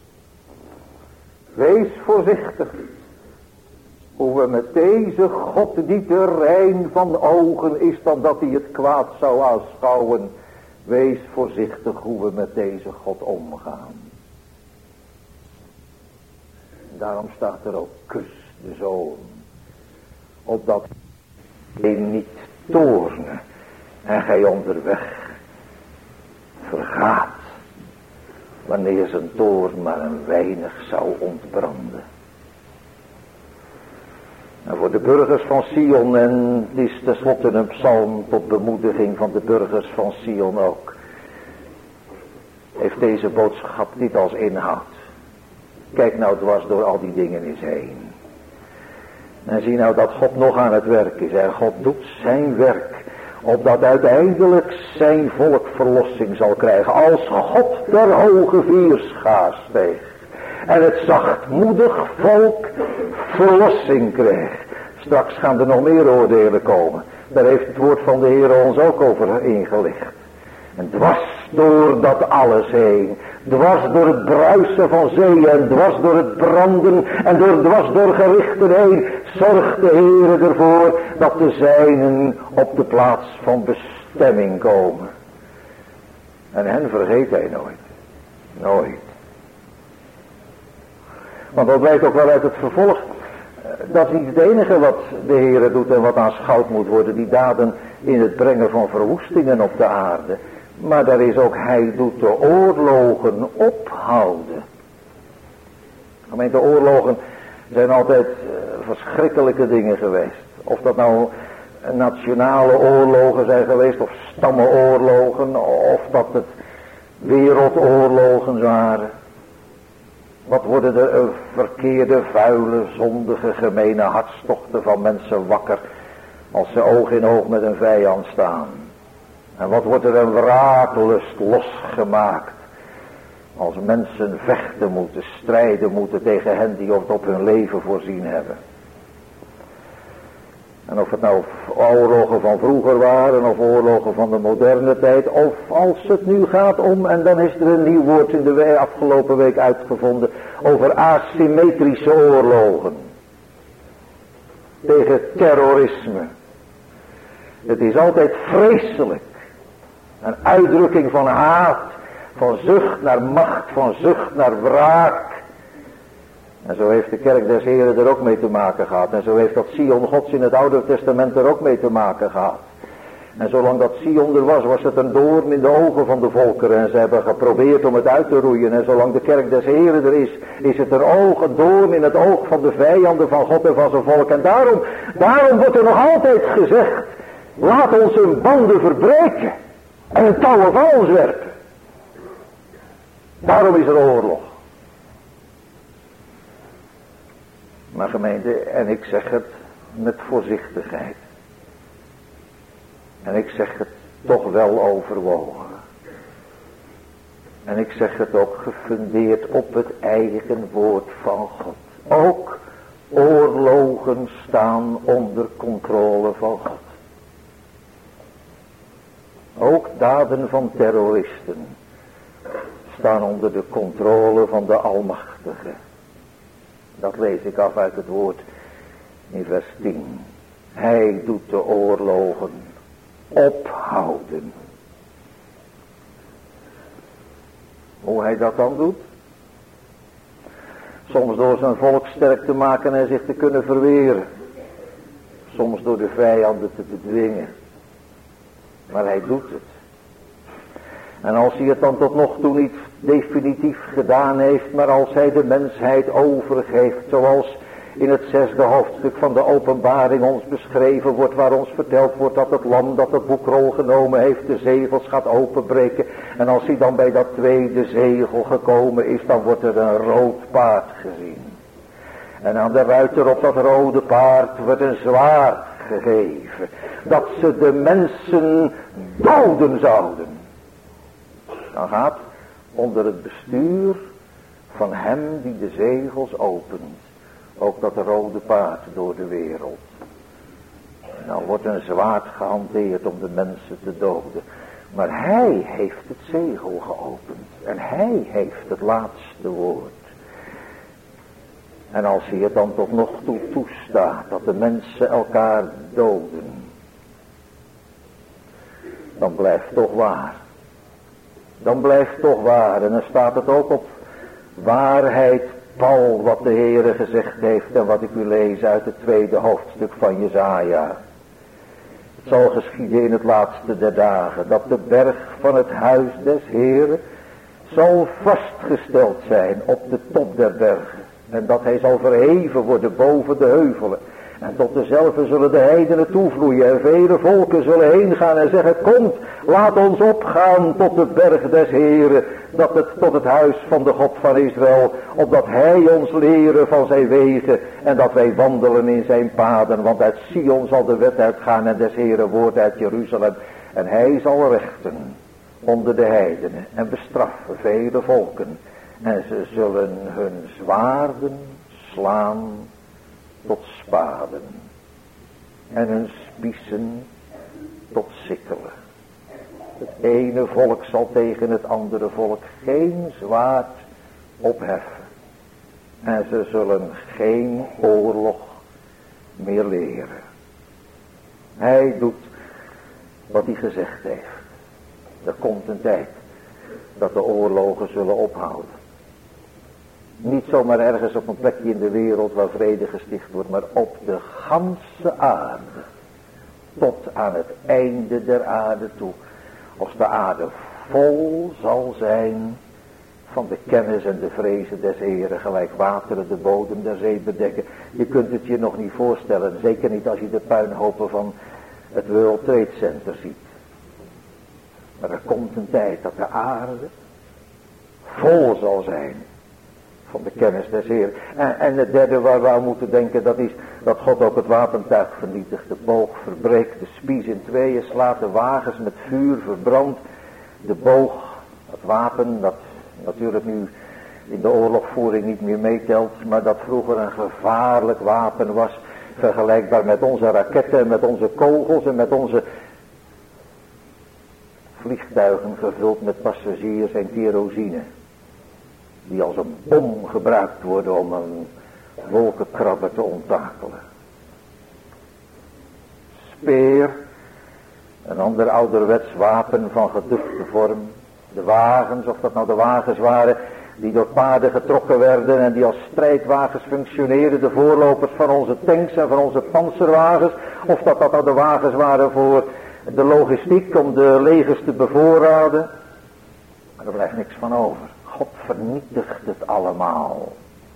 Wees voorzichtig. Hoe we met deze God die te rein van ogen is dan dat hij het kwaad zou aanschouwen. Wees voorzichtig hoe we met deze God omgaan. En daarom staat er ook kus de zoon. Opdat hij niet toorne en gij onderweg vergaat. Wanneer zijn toorn maar een weinig zou ontbranden. En voor de burgers van Sion, en dit is tenslotte een psalm tot bemoediging van de burgers van Sion ook, heeft deze boodschap niet als inhoud. Kijk nou dwars door al die dingen eens heen. En zie nou dat God nog aan het werk is. En God doet zijn werk, opdat uiteindelijk zijn volk verlossing zal krijgen. Als God der hoge vierschaar stijgt. En het zachtmoedig volk verlossing krijgt. Straks gaan er nog meer oordelen komen. Daar heeft het woord van de Heer ons ook over ingelicht. En dwars door dat alles heen. Dwars door het bruisen van zeeën en dwars door het branden en door, dwars door gerichten heen. Zorgt de Heere ervoor dat de zijnen op de plaats van bestemming komen. En hen vergeet hij nooit. Nooit. Want dat blijkt ook wel uit het vervolg. Dat is niet het enige wat de Heere doet en wat aanschouwd moet worden. Die daden in het brengen van verwoestingen op de aarde. Maar daar is ook, hij doet de oorlogen ophouden. Gemeente, oorlogen zijn altijd uh, verschrikkelijke dingen geweest. Of dat nou nationale oorlogen zijn geweest, of stammenoorlogen, of dat het wereldoorlogen waren. Wat worden de uh, verkeerde, vuile, zondige, gemene hartstochten van mensen wakker als ze oog in oog met een vijand staan. En wat wordt er een wraaklust losgemaakt als mensen vechten moeten, strijden moeten tegen hen die het op hun leven voorzien hebben. En of het nou oorlogen van vroeger waren of oorlogen van de moderne tijd, of als het nu gaat om, en dan is er een nieuw woord in de afgelopen week uitgevonden, over asymmetrische oorlogen. Tegen terrorisme. Het is altijd vreselijk. Een uitdrukking van haat, van zucht naar macht, van zucht naar wraak. En zo heeft de kerk des Heren er ook mee te maken gehad. En zo heeft dat Sion Gods in het Oude Testament er ook mee te maken gehad. En zolang dat Sion er was, was het een doorn in de ogen van de volkeren. En ze hebben geprobeerd om het uit te roeien. En zolang de kerk des Heren er is, is het een oog, een doorn in het oog van de vijanden van God en van zijn volk. En daarom, daarom wordt er nog altijd gezegd, laat ons hun banden verbreken. En een touwen van ons werpen. Daarom is er oorlog. Maar gemeente, en ik zeg het met voorzichtigheid. En ik zeg het toch wel overwogen. En ik zeg het ook gefundeerd op het eigen woord van God. Ook oorlogen staan onder controle van God. Ook daden van terroristen staan onder de controle van de Almachtige. Dat lees ik af uit het woord in vers tien. Hij doet de oorlogen ophouden. Hoe hij dat dan doet? Soms door zijn volk sterk te maken en zich te kunnen verweren. Soms door de vijanden te bedwingen. Maar hij doet het. En als hij het dan tot nog toe niet definitief gedaan heeft, maar als hij de mensheid overgeeft, zoals in het zesde hoofdstuk van de Openbaring ons beschreven wordt, waar ons verteld wordt dat het lam dat het boekrol genomen heeft, de zegels gaat openbreken. En als hij dan bij dat tweede zegel gekomen is, dan wordt er een rood paard gezien. En aan de ruiter op dat rode paard wordt een zwaard gegeven, dat ze de mensen doden zouden. Dan gaat onder het bestuur van hem die de zegels opent ook dat rode paard door de wereld. En dan wordt een zwaard gehanteerd om de mensen te doden. Maar hij heeft het zegel geopend. En hij heeft het laatste woord. En als hij het dan tot nog toe toestaat dat de mensen elkaar doden, dan blijft toch waar. Dan blijft toch waar. En dan staat het ook op waarheid Paul wat de Heere gezegd heeft en wat ik u lees uit het tweede hoofdstuk van Jesaja. Het zal geschieden in het laatste der dagen dat de berg van het huis des Heeren zal vastgesteld zijn op de top der bergen. En dat hij zal verheven worden boven de heuvelen. En tot dezelfde zullen de heidenen toevloeien en vele volken zullen heen gaan en zeggen, komt, laat ons opgaan tot de berg des Heeren, dat het tot het huis van de God van Israël, opdat hij ons leren van zijn wegen en dat wij wandelen in zijn paden, want uit Sion zal de wet uitgaan en des Heeren woord uit Jeruzalem. En hij zal rechten onder de heidenen en bestraffen vele volken en ze zullen hun zwaarden slaan tot spaden en hun spiezen tot sikkelen. Het ene volk zal tegen het andere volk geen zwaard opheffen. En ze zullen geen oorlog meer leren. Hij doet wat hij gezegd heeft. Er komt een tijd dat de oorlogen zullen ophouden. Niet zomaar ergens op een plekje in de wereld waar vrede gesticht wordt, maar op de ganse aarde. Tot aan het einde der aarde toe. Als de aarde vol zal zijn van de kennis en de vrezen des Heren, gelijk wateren de bodem der zee bedekken. Je kunt het je nog niet voorstellen, zeker niet als je de puinhopen van het World Trade Center ziet. Maar er komt een tijd dat de aarde vol zal zijn van de kennis des Heren. En, en het derde waar we aan moeten denken, dat is dat God ook het wapentuig vernietigt. De boog verbreekt, de spies in tweeën slaat, de wagens met vuur verbrandt. De boog, het wapen dat natuurlijk nu in de oorlogvoering niet meer meetelt, maar dat vroeger een gevaarlijk wapen was, vergelijkbaar met onze raketten en met onze kogels en met onze vliegtuigen gevuld met passagiers en kerosine, die als een bom gebruikt worden om een wolkenkrabber te onttakelen. Speer, een ander ouderwets wapen van geduchte vorm. De wagens, of dat nou de wagens waren die door paarden getrokken werden en die als strijdwagens functioneerden, de voorlopers van onze tanks en van onze panzerwagens, of dat dat nou de wagens waren voor de logistiek om de legers te bevoorraden. Maar er blijft niks van over. God vernietigt het allemaal.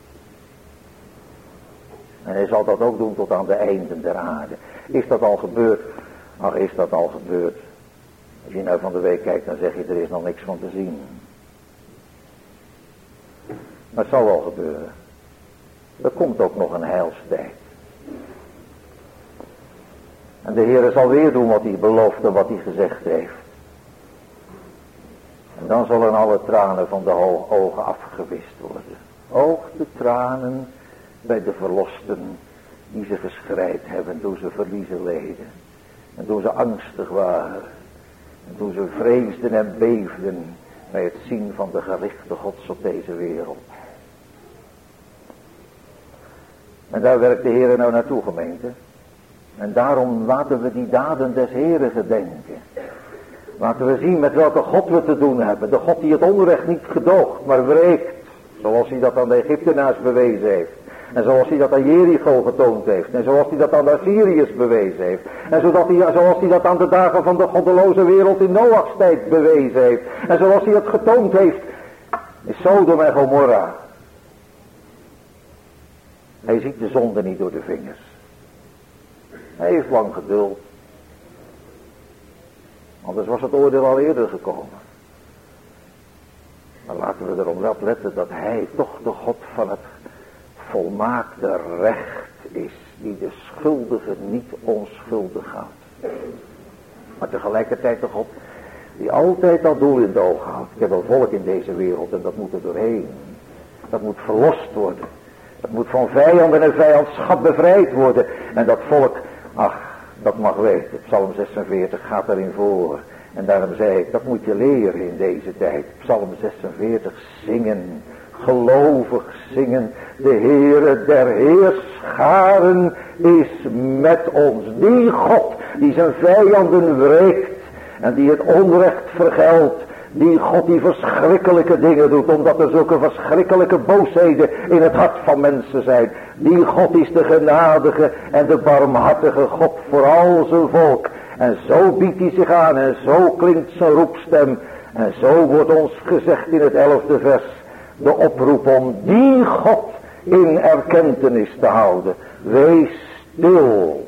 En hij zal dat ook doen tot aan de einden der aarde. Is dat al gebeurd? Ach, is dat al gebeurd? Als je nou van de week kijkt, dan zeg je, er is nog niks van te zien. Maar het zal wel gebeuren. Er komt ook nog een heilstijd. En de Heer zal weer doen wat hij belooft en wat hij gezegd heeft. En dan zullen alle tranen van de ogen afgewist worden. Ook de tranen bij de verlosten die ze geschreid hebben toen ze verliezen leden. En toen ze angstig waren. En toen ze vreesden en beefden bij het zien van de gerichte Gods op deze wereld. En daar werkt de Heer nou naartoe, gemeente. En daarom laten we die daden des Heren gedenken. Laten we zien met welke God we te doen hebben. De God die het onrecht niet gedoogt, maar wreekt. Zoals hij dat aan de Egyptenaars bewezen heeft. En zoals hij dat aan Jericho getoond heeft. En zoals hij dat aan de Assyriërs bewezen heeft. En zodat hij, zoals hij dat aan de dagen van de goddeloze wereld in Noachs tijd bewezen heeft. En zoals hij het getoond heeft in Sodom en Gomorra. Hij ziet de zonde niet door de vingers. Hij heeft lang geduld. Anders was het oordeel al eerder gekomen. Maar laten we erom letten dat hij toch de God van het volmaakte recht is. Die de schuldige niet onschuldig houdt. Maar tegelijkertijd de God die altijd dat doel in het oog houdt. Ik heb een volk in deze wereld en dat moet er doorheen. Dat moet verlost worden. Dat moet van vijanden en vijandschap bevrijd worden. En dat volk, ach, dat mag weten. Psalm zesenveertig gaat daarin voor. En daarom zei ik, dat moet je leren in deze tijd. Psalm zesenveertig, zingen. Gelovig zingen. De Heere der Heerscharen is met ons. Die God die zijn vijanden wreekt. En die het onrecht vergeldt. Die God die verschrikkelijke dingen doet, omdat er zulke verschrikkelijke boosheden in het hart van mensen zijn. Die God is de genadige en de barmhartige God voor al zijn volk. En zo biedt hij zich aan en zo klinkt zijn roepstem. En zo wordt ons gezegd in het elfde vers, de oproep om die God in erkentenis te houden. Wees stil.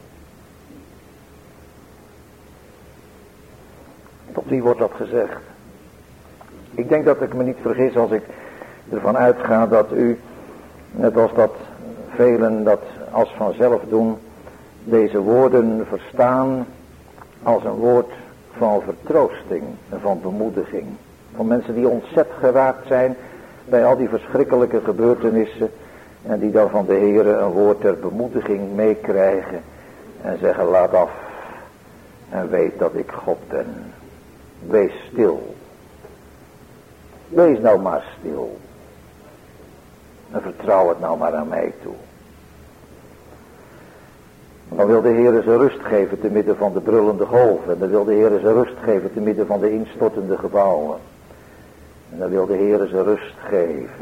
Tot wie wordt dat gezegd? Ik denk dat ik me niet vergis als ik ervan uitga dat u, net als dat velen dat als vanzelf doen, deze woorden verstaan als een woord van vertroosting en van bemoediging. Van mensen die ontzet geraakt zijn bij al die verschrikkelijke gebeurtenissen en die dan van de Heere een woord ter bemoediging meekrijgen en zeggen laat af en weet dat ik God ben. Wees stil. Wees nou maar stil. En vertrouw het nou maar aan mij toe. Dan wil de Heer ze rust geven te midden van de brullende golven. En dan wil de Heer ze rust geven te midden van de instortende gebouwen. En dan wil de Heer ze rust geven.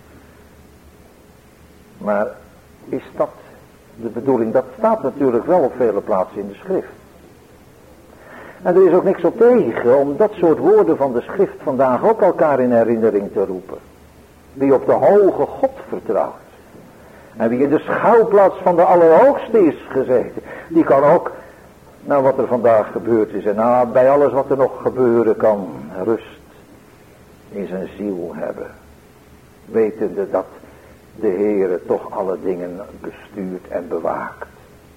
Maar is dat de bedoeling? Dat staat natuurlijk wel op vele plaatsen in de schrift. En er is ook niks op tegen om dat soort woorden van de schrift vandaag ook elkaar in herinnering te roepen. Wie op de hoge God vertrouwt. En wie in de schuilplaats van de Allerhoogste is gezeten. Die kan ook, nou wat er vandaag gebeurd is. En nou, bij alles wat er nog gebeuren kan. Rust in zijn ziel hebben. Wetende dat de Heere toch alle dingen bestuurt en bewaakt.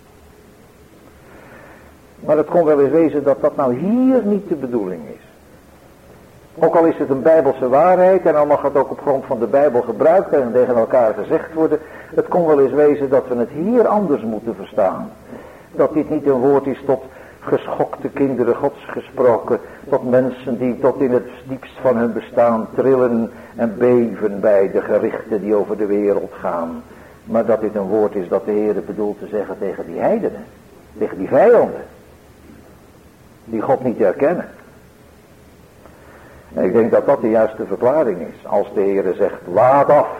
Maar het kon wel eens wezen dat dat nou hier niet de bedoeling is. Ook al is het een Bijbelse waarheid en al mag het ook op grond van de Bijbel gebruikt en tegen elkaar gezegd worden. Het kon wel eens wezen dat we het hier anders moeten verstaan. Dat dit niet een woord is tot geschokte kinderen Gods gesproken. Tot mensen die tot in het diepst van hun bestaan trillen en beven bij de gerichten die over de wereld gaan. Maar dat dit een woord is dat de Heer bedoelt te zeggen tegen die heidenen. Tegen die vijanden. Die God niet herkennen. En ik denk dat dat de juiste verklaring is. Als de Heer zegt, laat af.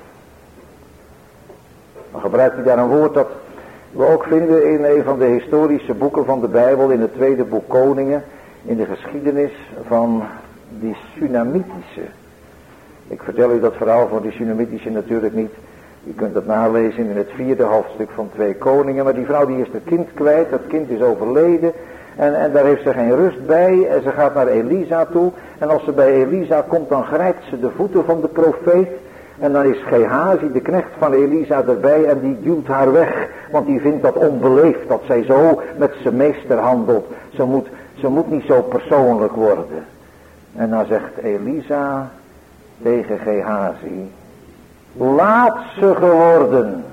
Dan gebruikt hij daar een woord dat we ook vinden in een van de historische boeken van de Bijbel. In het tweede boek Koningen. In de geschiedenis van die Sunamitische. Ik vertel u dat verhaal van die Sunamitische natuurlijk niet. U kunt dat nalezen in het vierde hoofdstuk van twee Koningen. Maar die vrouw die is het kind kwijt. Dat kind is overleden. En, en daar heeft ze geen rust bij. En ze gaat naar Elisa toe. En als ze bij Elisa komt, dan grijpt ze de voeten van de profeet. En dan is Gehazi, de knecht van Elisa, erbij. En die duwt haar weg. Want die vindt dat onbeleefd. Dat zij zo met zijn meester handelt. Ze moet, ze moet niet zo persoonlijk worden. En dan zegt Elisa tegen Gehazi. Laat ze geworden.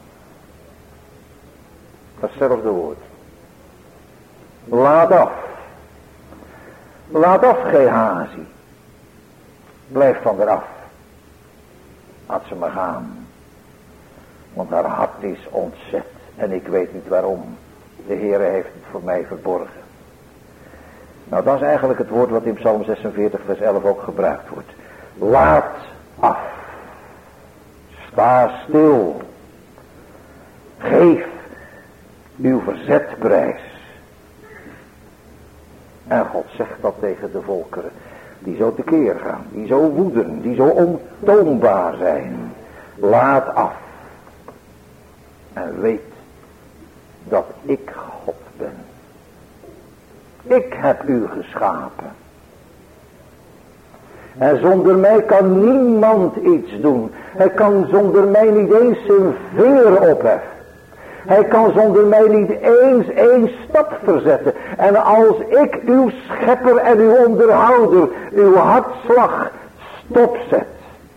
Dat is hetzelfde woord. Laat af. Laat af, Gehazi. Blijf van haar af. Laat ze maar gaan. Want haar hart is ontzet. En ik weet niet waarom. De Heere heeft het voor mij verborgen. Nou, dat is eigenlijk het woord wat in Psalm zesenveertig vers elf ook gebruikt wordt. Laat af. Sta stil. Geef uw verzet prijs. En God zegt dat tegen de volkeren. Die zo tekeer gaan. Die zo woeden. Die zo ontoonbaar zijn. Laat af. En weet dat ik God ben. Ik heb u geschapen. En zonder mij kan niemand iets doen. Hij kan zonder mij niet eens zijn veer opheffen. Hij kan zonder mij niet eens één stap verzetten. En als ik uw schepper en uw onderhouder uw hartslag stopzet,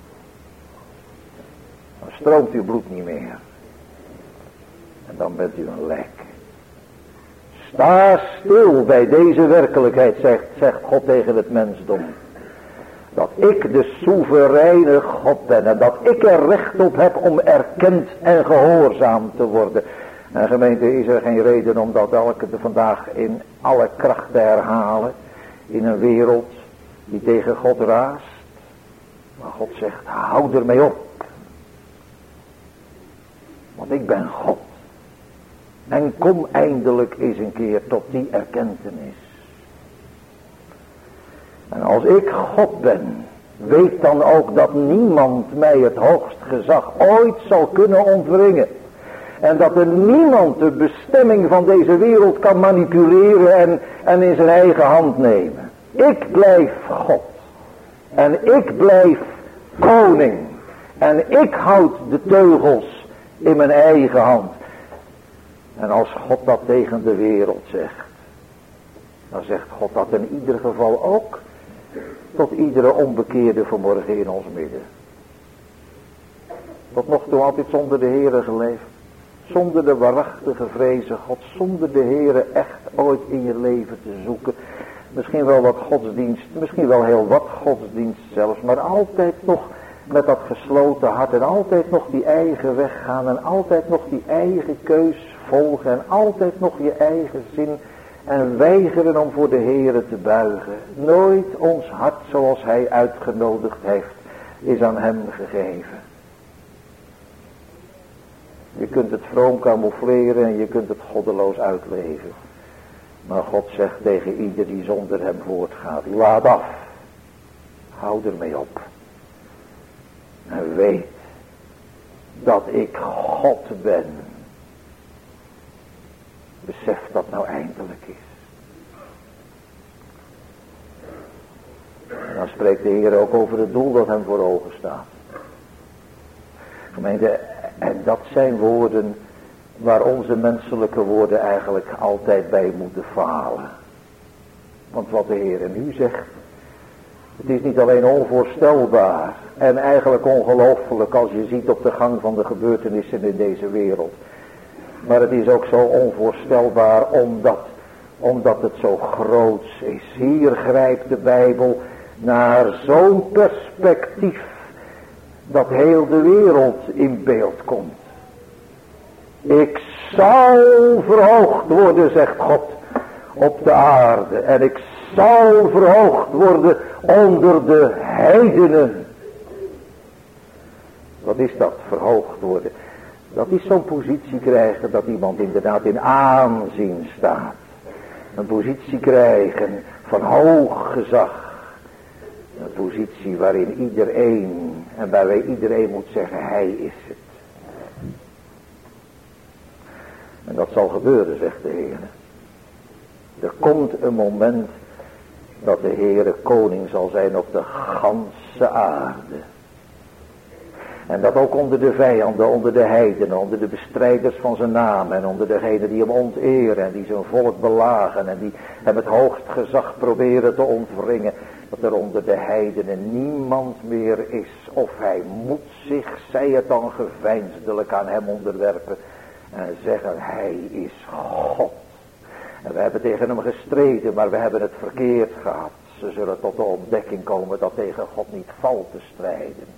dan stroomt uw bloed niet meer. En dan bent u een lijk. Sta stil bij deze werkelijkheid, zegt, zegt God tegen het mensdom. Dat ik de soevereine God ben. En dat ik er recht op heb om erkend en gehoorzaam te worden. En gemeente, is er geen reden om dat elke vandaag in alle kracht te herhalen. In een wereld die tegen God raast. Maar God zegt, hou ermee op. Want ik ben God. En kom eindelijk eens een keer tot die erkentenis. En als ik God ben, weet dan ook dat niemand mij het hoogst gezag ooit zal kunnen ontwringen. En dat er niemand de bestemming van deze wereld kan manipuleren en, en in zijn eigen hand nemen. Ik blijf God. En ik blijf koning. En ik houd de teugels in mijn eigen hand. En als God dat tegen de wereld zegt, dan zegt God dat in ieder geval ook tot iedere onbekeerde vanmorgen in ons midden. Tot nog toe altijd zonder de Heere geleefd. Zonder de waarachtige vrezen God. Zonder de Heere echt ooit in je leven te zoeken. Misschien wel wat godsdienst, misschien wel heel wat godsdienst zelfs, maar altijd nog met dat gesloten hart en altijd nog die eigen weg gaan en altijd nog die eigen keus volgen en altijd nog je eigen zin en weigeren om voor de Heere te buigen. Nooit ons hart zoals hij uitgenodigd heeft is aan hem gegeven. Je kunt het vroom camoufleren en je kunt het goddeloos uitleven. Maar God zegt tegen ieder die zonder hem voortgaat, laat af. Hou ermee op. En weet dat ik God ben. Besef dat nou eindelijk is. En dan spreekt de Heer ook over het doel dat hem voor ogen staat. Gemeente, en dat zijn woorden waar onze menselijke woorden eigenlijk altijd bij moeten falen. Want wat de Heer nu zegt, het is niet alleen onvoorstelbaar en eigenlijk ongelooflijk als je ziet op de gang van de gebeurtenissen in deze wereld. Maar het is ook zo onvoorstelbaar omdat, omdat het zo groots is. Hier grijpt de Bijbel naar zo'n perspectief dat heel de wereld in beeld komt. Ik zal verhoogd worden, zegt God, op de aarde. En ik zal verhoogd worden onder de heidenen. Wat is dat, verhoogd worden? Dat is zo'n positie krijgen dat iemand inderdaad in aanzien staat. Een positie krijgen van hoog gezag. Een positie waarin iedereen, en waarbij iedereen moet zeggen, hij is het. En dat zal gebeuren, zegt de Heer. Er komt een moment dat de Heere koning zal zijn op de ganse aarde. En dat ook onder de vijanden, onder de heidenen, onder de bestrijders van zijn naam en onder degenen die hem onteren en die zijn volk belagen en die hem het hoogst gezag proberen te ontwringen. Dat er onder de heidenen niemand meer is of hij moet zich, zij het dan geveinsdelijk aan hem onderwerpen en zeggen hij is God. En we hebben tegen hem gestreden, maar we hebben het verkeerd gehad. Ze zullen tot de ontdekking komen dat tegen God niet valt te strijden.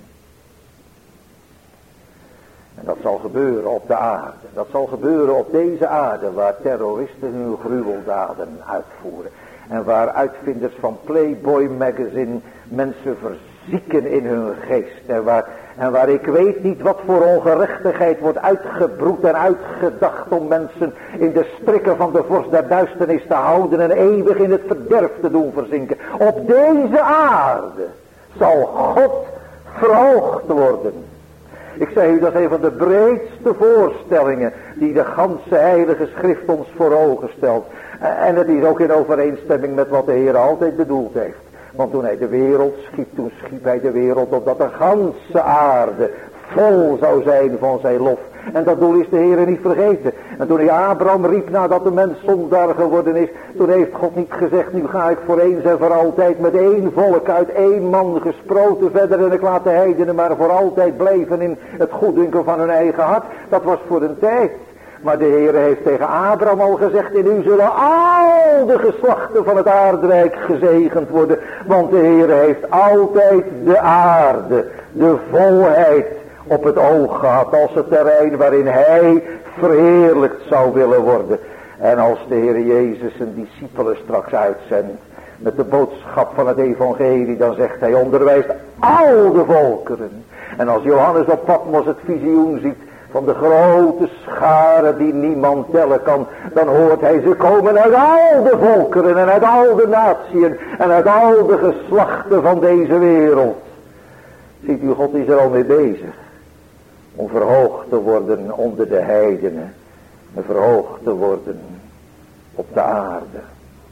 En dat zal gebeuren op de aarde. Dat zal gebeuren op deze aarde waar terroristen hun gruweldaden uitvoeren. En waar uitvinders van Playboy magazine mensen verzieken in hun geest. En waar, en waar ik weet niet wat voor ongerechtigheid wordt uitgebroed en uitgedacht om mensen in de strikken van de vorst der duisternis te houden en eeuwig in het verderf te doen verzinken. Op deze aarde zal God verhoogd worden. Ik zeg u, dat is een van de breedste voorstellingen die de ganse heilige schrift ons voor ogen stelt. En het is ook in overeenstemming met wat de Heer altijd bedoeld heeft. Want toen hij de wereld schiep, toen schiep hij de wereld opdat de ganse aarde vol zou zijn van zijn lof. En dat doel is de Heer niet vergeten. En toen hij Abraham riep nadat de mens zondaar geworden is, toen heeft God niet gezegd, nu ga ik voor eens en voor altijd met één volk uit één man gesproten verder en ik laat de heidenen maar voor altijd blijven in het goeddunken van hun eigen hart. Dat was voor een tijd. Maar de Heer heeft tegen Abraham al gezegd, in u zullen al de geslachten van het aardrijk gezegend worden. Want de Heer heeft altijd de aarde, de volheid op het oog gehad als het terrein waarin hij verheerlijkt zou willen worden. En als de Heer Jezus zijn discipelen straks uitzendt met de boodschap van het evangelie, dan zegt hij, onderwijst al de volkeren. En als Johannes op Patmos het visioen ziet van de grote scharen die niemand tellen kan, dan hoort hij, ze komen uit al de volkeren en uit al de natieën en uit al de geslachten van deze wereld. Ziet u, God is er al mee bezig om verhoogd te worden onder de heidenen en verhoogd te worden op de aarde.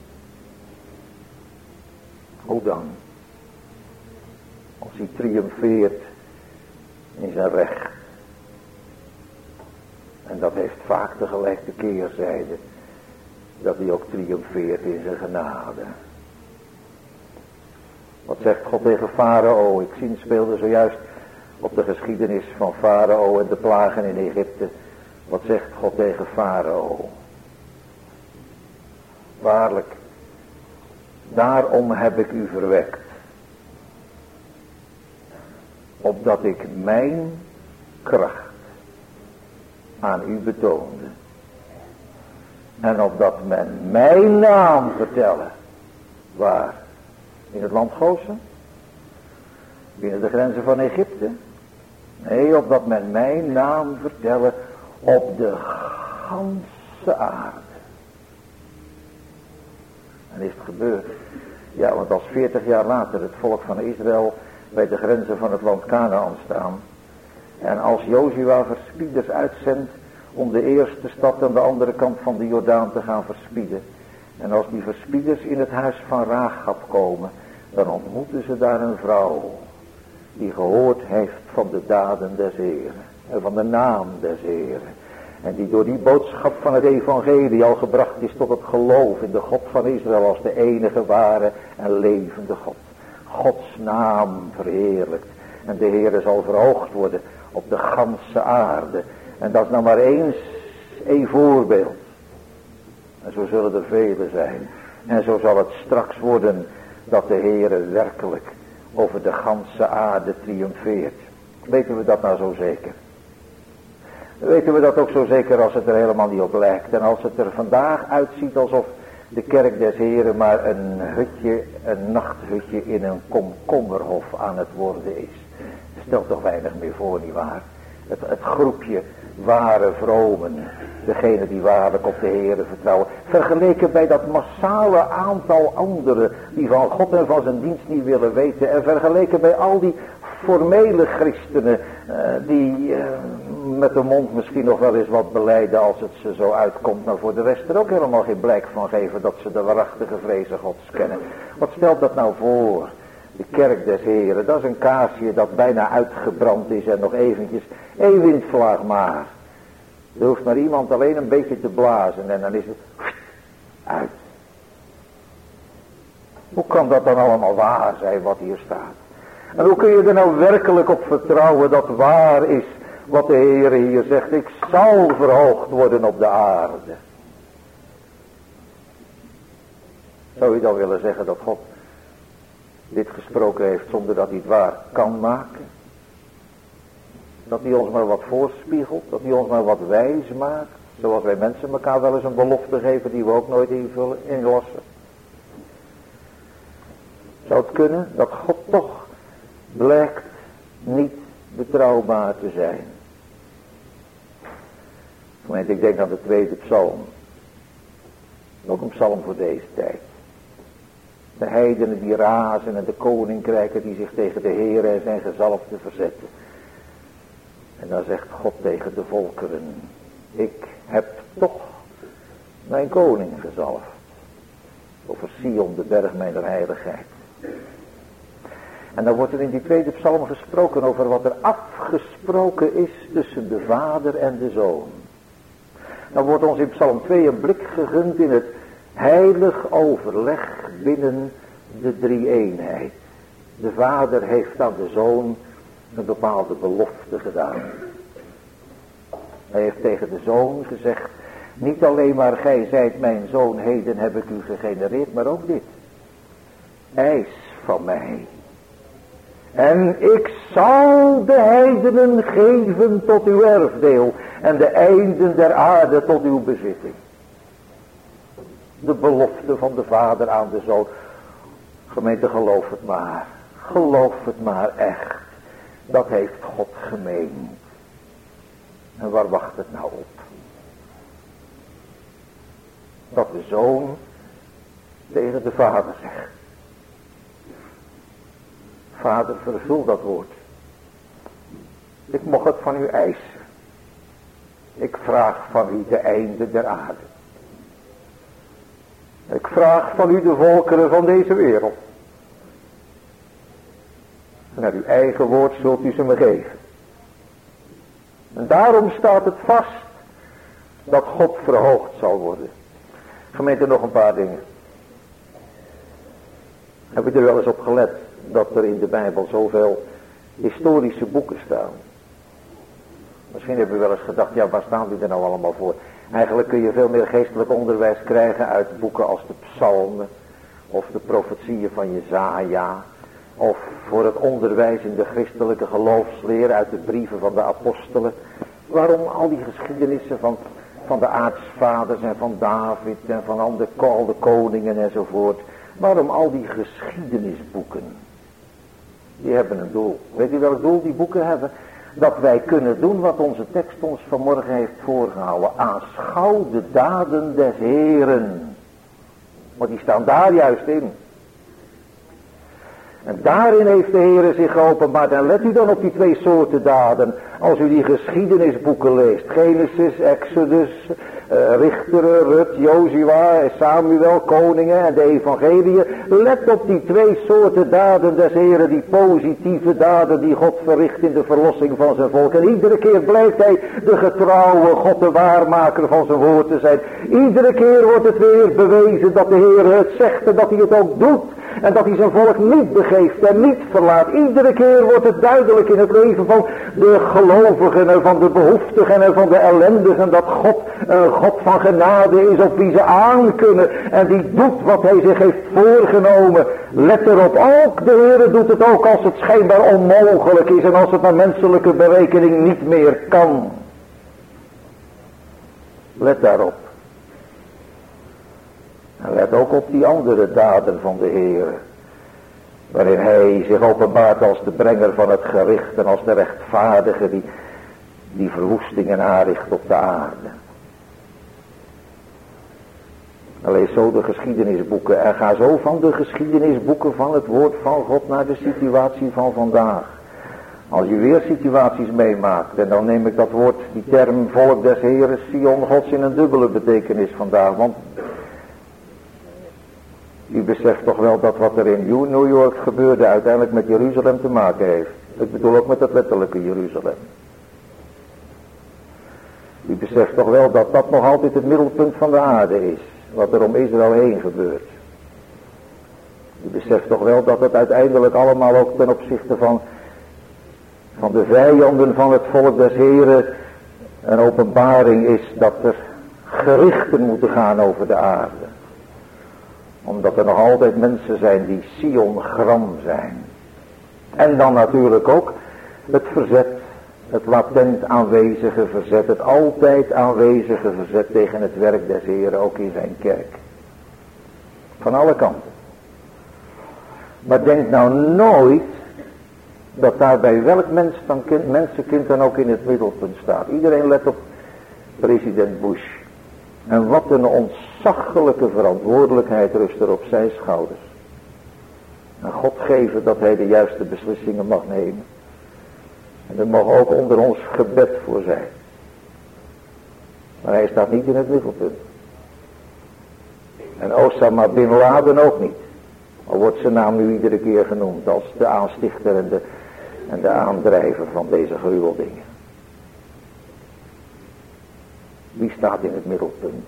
Hoe dan? Als hij triomfeert in zijn recht. En dat heeft vaak tegelijk de keerzijde dat hij ook triomfeert in zijn genade. Wat zegt God tegen Farao? Ik zie, speelde zojuist op de geschiedenis van Farao en de plagen in Egypte. Wat zegt God tegen Farao? Waarlijk, Daarom heb ik u verwekt. Opdat ik mijn kracht aan u betoonde. En opdat men mijn naam vertellen. Waar? In het land Gozen? Binnen de grenzen van Egypte? Nee, opdat men mijn naam vertellen op de ganse aarde. En is het gebeurd? Ja, want als veertig jaar later het volk van Israël bij de grenzen van het land Kanaan staan. En als Jozua verspieders uitzendt om de eerste stad aan de andere kant van de Jordaan te gaan verspieden. En als die verspieders in het huis van Rahab komen, dan ontmoeten ze daar een vrouw die gehoord heeft van de daden des Heren en van de naam des Heren. En die door die boodschap van het evangelie al gebracht is tot het geloof in de God van Israël als de enige ware en levende God. Gods naam verheerlijkt. En de Heere zal verhoogd worden op de ganse aarde. En dat is nou maar eens een voorbeeld. En zo zullen er vele zijn. En zo zal het straks worden dat de Heere werkelijk over de ganse aarde triomfeert. Weten we dat nou zo zeker? Weten we dat ook zo zeker als het er helemaal niet op lijkt. En als het er vandaag uitziet alsof de kerk des Heren maar een hutje, een nachthutje in een komkommerhof aan het worden is. Dat stelt toch weinig meer voor, nietwaar? Het, het groepje ware vromen, degene die waarlijk op de Heere vertrouwen. Vergeleken bij dat massale aantal anderen die van God en van zijn dienst niet willen weten. En vergeleken bij al die formele christenen uh, die uh, met de mond misschien nog wel eens wat belijden als het ze zo uitkomt. Maar voor de rest er ook helemaal geen blijk van geven dat ze de waarachtige vrezen Gods kennen. Wat stelt dat nou voor? De kerk des Heren, dat is een kaarsje dat bijna uitgebrand is en nog eventjes één windvlaag maar. Er hoeft maar iemand alleen een beetje te blazen en dan is het uit. Hoe kan dat dan allemaal waar zijn wat hier staat? En hoe kun je er nou werkelijk op vertrouwen dat waar is wat de Heer hier zegt? Ik zal verhoogd worden op de aarde. Zou je dan willen zeggen dat God dit gesproken heeft zonder dat hij het waar kan maken? Dat hij ons maar wat voorspiegelt, dat hij ons maar wat wijs maakt. Zoals wij mensen elkaar wel eens een belofte geven die we ook nooit invullen, inlossen. Zou het kunnen dat God toch blijkt niet betrouwbaar te zijn? Want ik denk aan de tweede psalm. Ook een psalm voor deze tijd. De heidenen die razen en de koninkrijken die zich tegen de Heer en zijn gezalfde verzetten. En dan zegt God tegen de volkeren: ik heb toch mijn koning gezalfd. Over Sion, de berg mijner heiligheid. En dan wordt er in die tweede psalm gesproken over wat er afgesproken is tussen de vader en de zoon. Dan wordt ons in psalm twee een blik gegund in het heilig overleg binnen de drie-eenheid. De vader heeft aan de zoon een bepaalde belofte gedaan. Hij heeft tegen de zoon gezegd: niet alleen maar gij zijt mijn zoon, heden heb ik u gegenereerd, maar ook dit. Eis van mij. En ik zal de heidenen geven tot uw erfdeel en de einden der aarde tot uw bezitting. De belofte van de vader aan de zoon. Gemeente, geloof het maar. Geloof het maar echt. Dat heeft God gemeend. En waar wacht het nou op? Dat de zoon tegen de vader zegt: vader, vervul dat woord. Ik mocht het van u eisen. Ik vraag van u de einde der aarde. Ik vraag van u de volkeren van deze wereld. En naar uw eigen woord zult u ze me geven. En daarom staat het vast dat God verhoogd zal worden. Gemeente, nog een paar dingen. Heb je er wel eens op gelet dat er in de Bijbel zoveel historische boeken staan? Misschien heb je wel eens gedacht, ja, waar staan die er nou allemaal voor? Eigenlijk kun je veel meer geestelijk onderwijs krijgen uit boeken als de psalmen, of de profetieën van Jesaja, of voor het onderwijs in de christelijke geloofsleer uit de brieven van de apostelen. Waarom al die geschiedenissen van, van de aartsvaders en van David en van al de, al de koningen enzovoort. Waarom al die geschiedenisboeken? Die hebben een doel. Weet u welk doel die boeken hebben? Dat wij kunnen doen wat onze tekst ons vanmorgen heeft voorgehouden. Aanschouw de daden des Heeren. Want die staan daar juist in. En daarin heeft de Heere zich geopenbaard. En let u dan op die twee soorten daden. Als u die geschiedenisboeken leest. Genesis, Exodus, uh, Richteren, Rut, Jozua, Samuel, Koningen en de evangeliën. Let op die twee soorten daden des Heere. Die positieve daden die God verricht in de verlossing van zijn volk. En iedere keer blijft hij de getrouwe God, de waarmaker van zijn woord te zijn. Iedere keer wordt het weer bewezen dat de Heere het zegt en dat hij het ook doet. En dat hij zijn volk niet begeeft en niet verlaat. Iedere keer wordt het duidelijk in het leven van de gelovigen en van de behoeftigen en van de ellendigen. Dat God een God van genade is op wie ze aan kunnen. En die doet wat hij zich heeft voorgenomen. Let erop, ook de Heer doet het ook als het schijnbaar onmogelijk is. En als het naar menselijke berekening niet meer kan. Let daarop. En let ook op die andere daden van de Heer. Waarin hij zich openbaart als de brenger van het gericht en als de rechtvaardige die, die verwoestingen aanricht op de aarde. En lees zo de geschiedenisboeken en ga zo van de geschiedenisboeken van het woord van God naar de situatie van vandaag. Als je weer situaties meemaakt, en dan neem ik dat woord, die term volk des Heeren, Sion Gods in een dubbele betekenis vandaag, want u beseft toch wel dat wat er in New York gebeurde uiteindelijk met Jeruzalem te maken heeft. Ik bedoel ook met het letterlijke Jeruzalem. U beseft toch wel dat dat nog altijd het middelpunt van de aarde is. Wat er om Israël heen gebeurt. U beseft toch wel dat het uiteindelijk allemaal ook ten opzichte van, van de vijanden van het volk des Heren een openbaring is dat er gerichten moeten gaan over de aarde. Omdat er nog altijd mensen zijn die Sion gram zijn. En dan natuurlijk ook het verzet, het latent aanwezige verzet, het altijd aanwezige verzet tegen het werk des Heren, ook in zijn kerk. Van alle kanten. Maar denk nou nooit dat daar bij welk mens dan kind, mensenkind dan ook in het middelpunt staat. Iedereen let op president Bush. En wat een ontzaglijke verantwoordelijkheid rust er op zijn schouders. En God geven dat hij de juiste beslissingen mag nemen. En er mag ook onder ons gebed voor zijn. Maar hij staat niet in het middelpunt. En Osama Bin Laden ook niet. Al wordt zijn naam nu iedere keer genoemd als de aanstichter en de, en de aandrijver van deze gruweldingen. Wie staat in het middelpunt?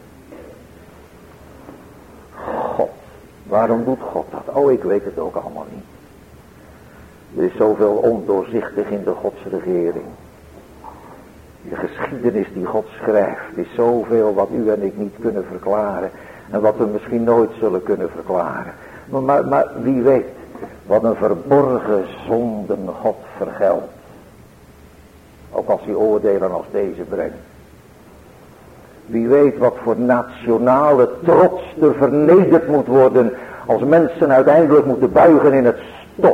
God. Waarom doet God dat? Oh, ik weet het ook allemaal niet. Er is zoveel ondoorzichtig in de godsregering. De geschiedenis die God schrijft is zoveel wat u en ik niet kunnen verklaren. En wat we misschien nooit zullen kunnen verklaren. Maar, maar, maar wie weet wat een verborgen zonden God vergeldt. Ook als hij oordelen als deze brengt. Wie weet wat voor nationale trots er vernederd moet worden als mensen uiteindelijk moeten buigen in het stof.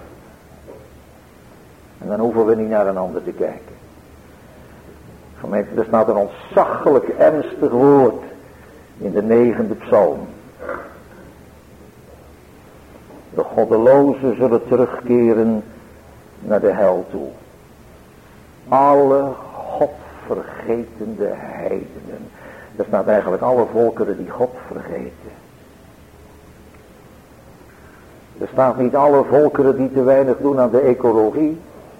En dan hoeven we niet naar een ander te kijken. Gemeente, er staat een ontzaglijk ernstig woord in de negende psalm. De goddelozen zullen terugkeren naar de hel toe. Alle godvergetende heidenen. Er staat eigenlijk alle volkeren die God vergeten. Er staat niet alle volkeren die te weinig doen aan de ecologie.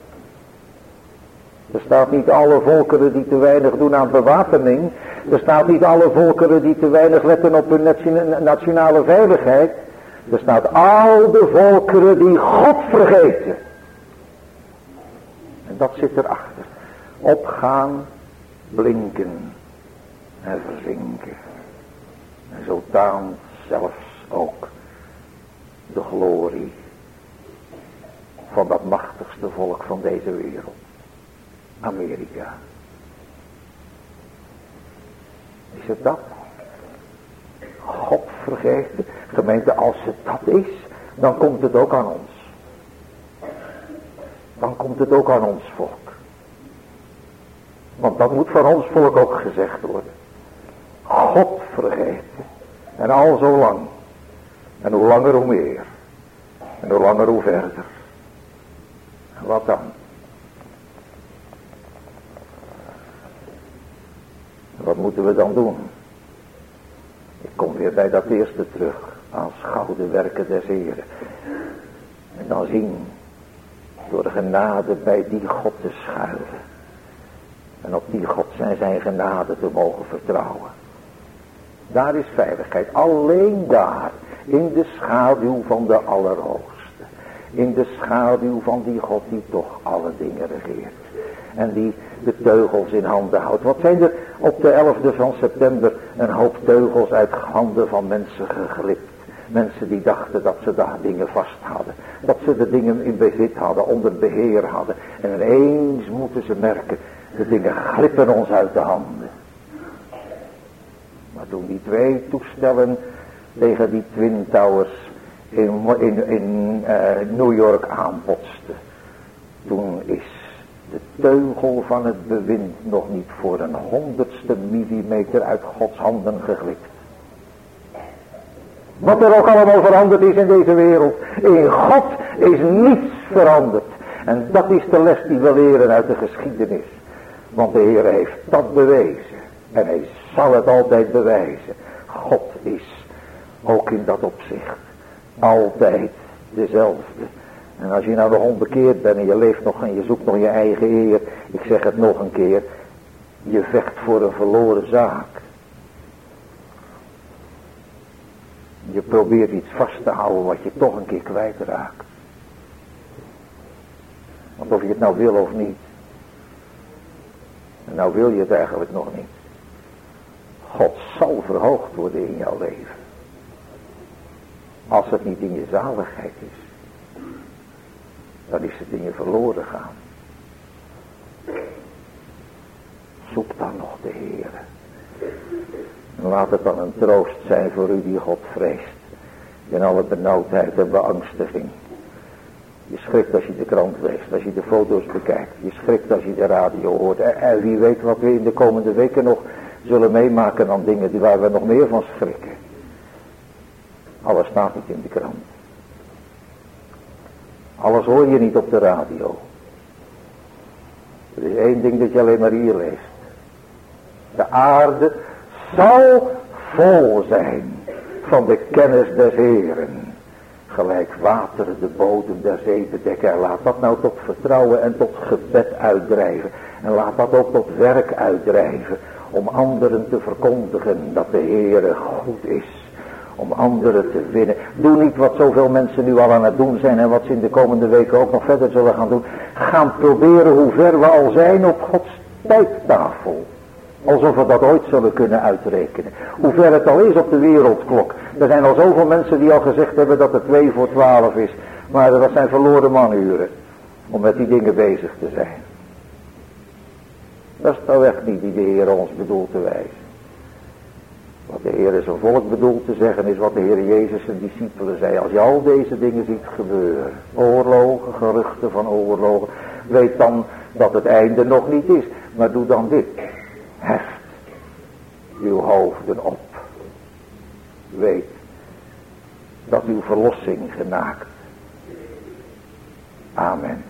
Er staat niet alle volkeren die te weinig doen aan bewapening. Er staat niet alle volkeren die te weinig letten op hun nationale veiligheid. Er staat al de volkeren die God vergeten. En dat zit erachter. Opgaan, blinken en verzinken. En zo taant zelfs ook glorie van dat machtigste volk van deze wereld. Amerika. Is het dat? God vergeeft het. Gemeente, als het dat is, dan komt het ook aan ons. Dan komt het ook aan ons volk. Want dat moet van ons volk ook gezegd worden. God vergeeft het. En al zo lang. En hoe langer hoe meer. En hoe langer hoe verder. En wat dan? Wat moeten we dan doen? Ik kom weer bij dat eerste terug. Aanschouw de werken des Heren. En dan zien. Door de genade bij die God te schuilen. En op die God zijn zijn genade te mogen vertrouwen. Daar is veiligheid. Alleen daar. In de schaduw van de Allerhoogste. In de schaduw van die God die toch alle dingen regeert. En die de teugels in handen houdt. Wat zijn er op de elfde van september een hoop teugels uit handen van mensen geglipt. Mensen die dachten dat ze daar dingen vast hadden. Dat ze de dingen in bezit hadden, onder beheer hadden. En ineens moeten ze merken, de dingen glippen ons uit de handen. Maar toen die twee toestellen tegen die Twin Towers in, in, in uh, New York aanbotsten. Toen is de teugel van het bewind nog niet voor een honderdste millimeter uit Gods handen geglipt. Wat er ook allemaal veranderd is in deze wereld. In God is niets veranderd. En dat is de les die we leren uit de geschiedenis. Want de Heer heeft dat bewezen. En hij zal het altijd bewijzen. God is ook in dat opzicht altijd dezelfde. En als je nou nog onbekeerd bent en je leeft nog en je zoekt nog je eigen eer. Ik zeg het nog een keer. Je vecht voor een verloren zaak. Je probeert iets vast te houden wat je toch een keer kwijtraakt. Want of je het nou wil of niet. En nou wil je het eigenlijk nog niet. God zal verhoogd worden in jouw leven. Als het niet in je zaligheid is. Dan is het in je verloren gaan. Zoek dan nog de Heere. En laat het dan een troost zijn voor u die God vreest. In alle benauwdheid en beangstiging. Je schrikt als je de krant leest, als je de foto's bekijkt. Je schrikt als je de radio hoort. En wie weet wat we in de komende weken nog zullen meemaken aan dingen waar we nog meer van schrikken. Alles staat niet in de krant. Alles hoor je niet op de radio. Er is één ding dat je alleen maar hier leest. De aarde zal vol zijn van de kennis des Heeren. Gelijk water de bodem der zee bedekken. En laat dat nou tot vertrouwen en tot gebed uitdrijven. En laat dat ook tot werk uitdrijven. Om anderen te verkondigen dat de Heere goed is. Om anderen te winnen. Doe niet wat zoveel mensen nu al aan het doen zijn. En wat ze in de komende weken ook nog verder zullen gaan doen. Gaan proberen hoe ver we al zijn op Gods tijdtafel. Alsof we dat ooit zullen kunnen uitrekenen. Hoe ver het al is op de wereldklok. Er zijn al zoveel mensen die al gezegd hebben dat het twee voor twaalf is. Maar dat zijn verloren manuren. Om met die dingen bezig te zijn. Dat is nou echt niet die de Heer ons bedoelt te wijzen. Wat de Heer zijn volk bedoelt te zeggen is wat de Heer Jezus zijn discipelen zei. Als je al deze dingen ziet gebeuren. Oorlogen, geruchten van oorlogen. Weet dan dat het einde nog niet is. Maar doe dan dit. Heft uw hoofden op. Weet dat uw verlossing genaakt. Amen.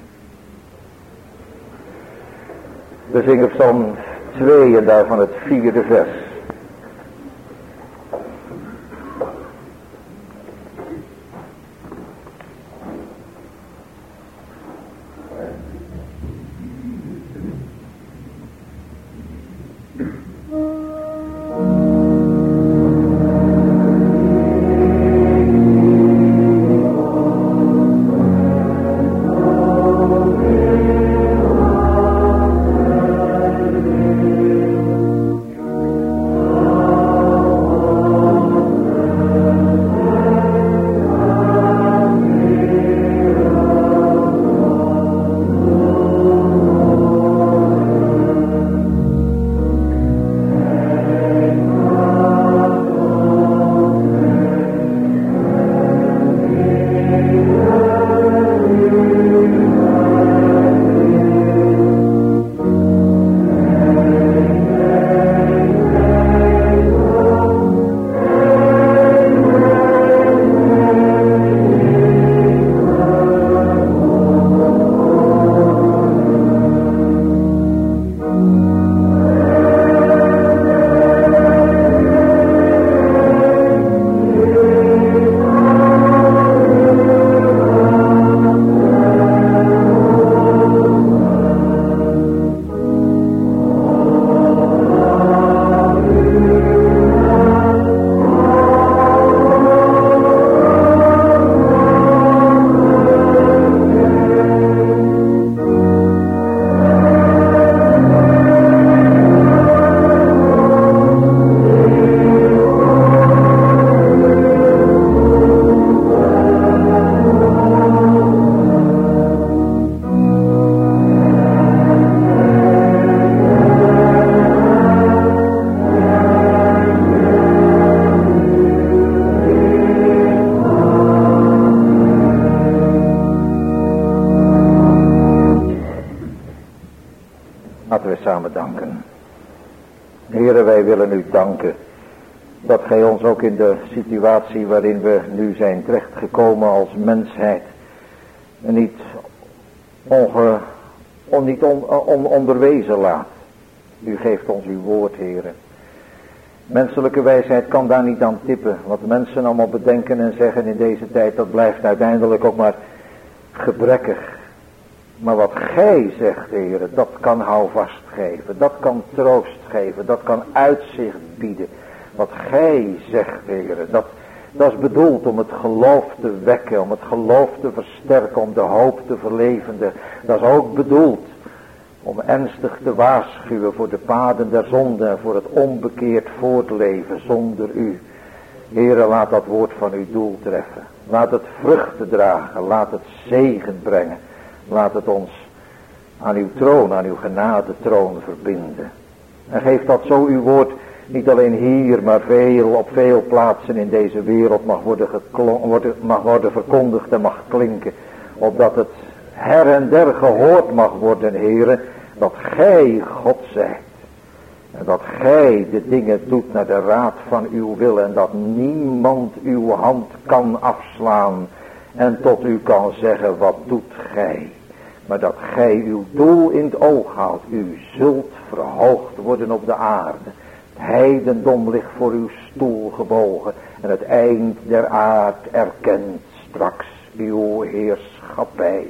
We zingen Psalm twee en daarvan het vierde vers. samen danken. Heere, wij willen u danken dat gij ons ook in de situatie waarin we nu zijn terechtgekomen als mensheid niet, onge, on, niet on, on, onderwezen laat. U geeft ons uw woord, Heere. Menselijke wijsheid kan daar niet aan tippen. Wat mensen allemaal bedenken en zeggen in deze tijd, dat blijft uiteindelijk ook maar gebrekkig. Maar wat gij zegt, Heere, dat kan houvast geven. Dat kan troost geven. Dat kan uitzicht bieden. Wat gij zegt, Heere, dat, dat is bedoeld om het geloof te wekken. Om het geloof te versterken. Om de hoop te verlevendigen. Dat is ook bedoeld om ernstig te waarschuwen voor de paden der zonde. En voor het onbekeerd voortleven zonder u. Heere, laat dat woord van uw doel treffen. Laat het vruchten dragen. Laat het zegen brengen. Laat het ons aan uw troon, aan uw genadetroon verbinden. En geef dat zo uw woord niet alleen hier, maar veel, op veel plaatsen in deze wereld mag worden, geklon, worden, mag worden verkondigd en mag klinken. Opdat het her en der gehoord mag worden, Heere, dat gij God zijt. En dat gij de dingen doet naar de raad van uw wil. En dat niemand uw hand kan afslaan. En tot u kan zeggen, wat doet gij? Maar dat gij uw doel in het oog houdt. U zult verhoogd worden op de aarde. Het heidendom ligt voor uw stoel gebogen. En het eind der aard erkent straks uw heerschappij.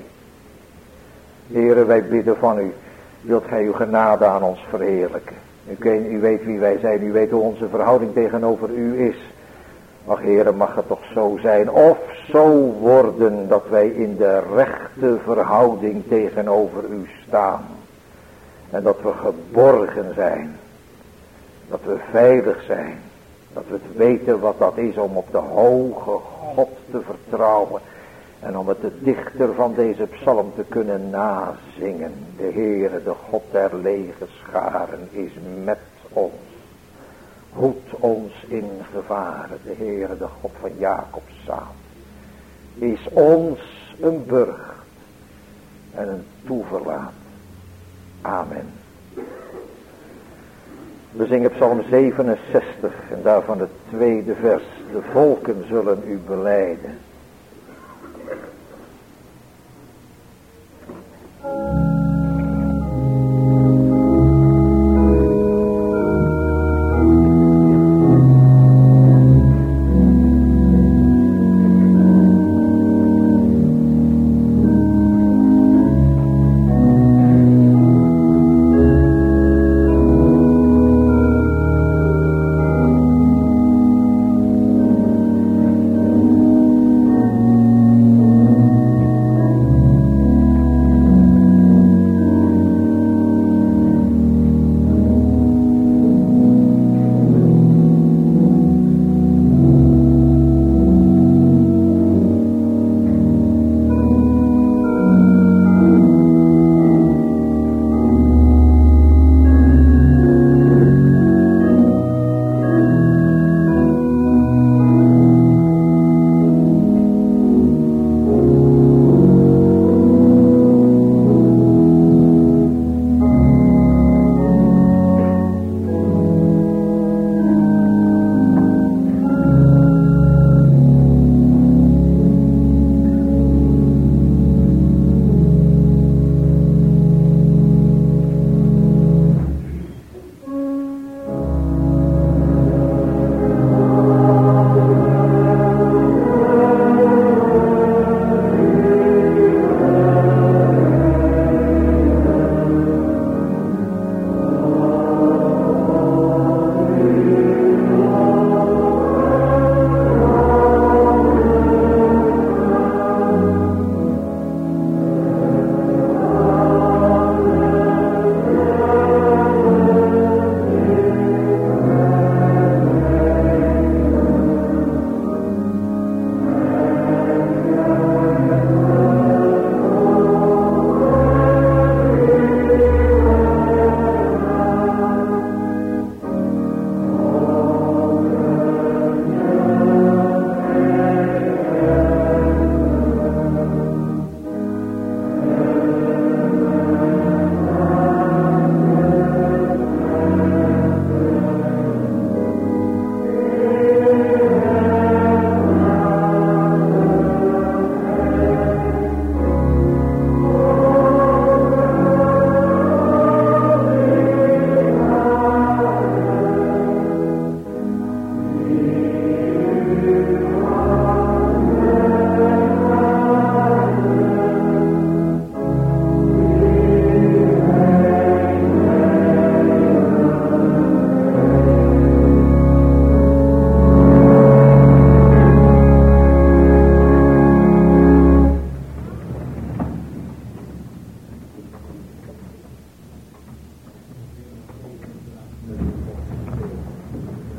Heere, wij bidden van u. Wilt gij uw genade aan ons verheerlijken. U, ken, u weet wie wij zijn. U weet hoe onze verhouding tegenover u is. Ach, Heere, mag het toch zo zijn, of zo worden, dat wij in de rechte verhouding tegenover u staan. En dat we geborgen zijn. Dat we veilig zijn. Dat we het weten wat dat is om op de hoge God te vertrouwen. En om het de dichter van deze psalm te kunnen nazingen. De Heere, de God der legerscharen, is met ons. Hoed ons in gevaren, de Heere, de God van Jacob samen. Is ons een burcht en een toeverlaat. Amen. We zingen psalm zevenenzestig en daarvan het tweede vers. De volken zullen u belijden.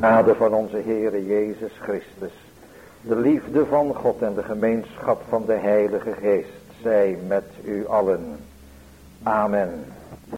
genade van onze Heere Jezus Christus, de liefde van God en de gemeenschap van de Heilige Geest zij met u allen. Amen.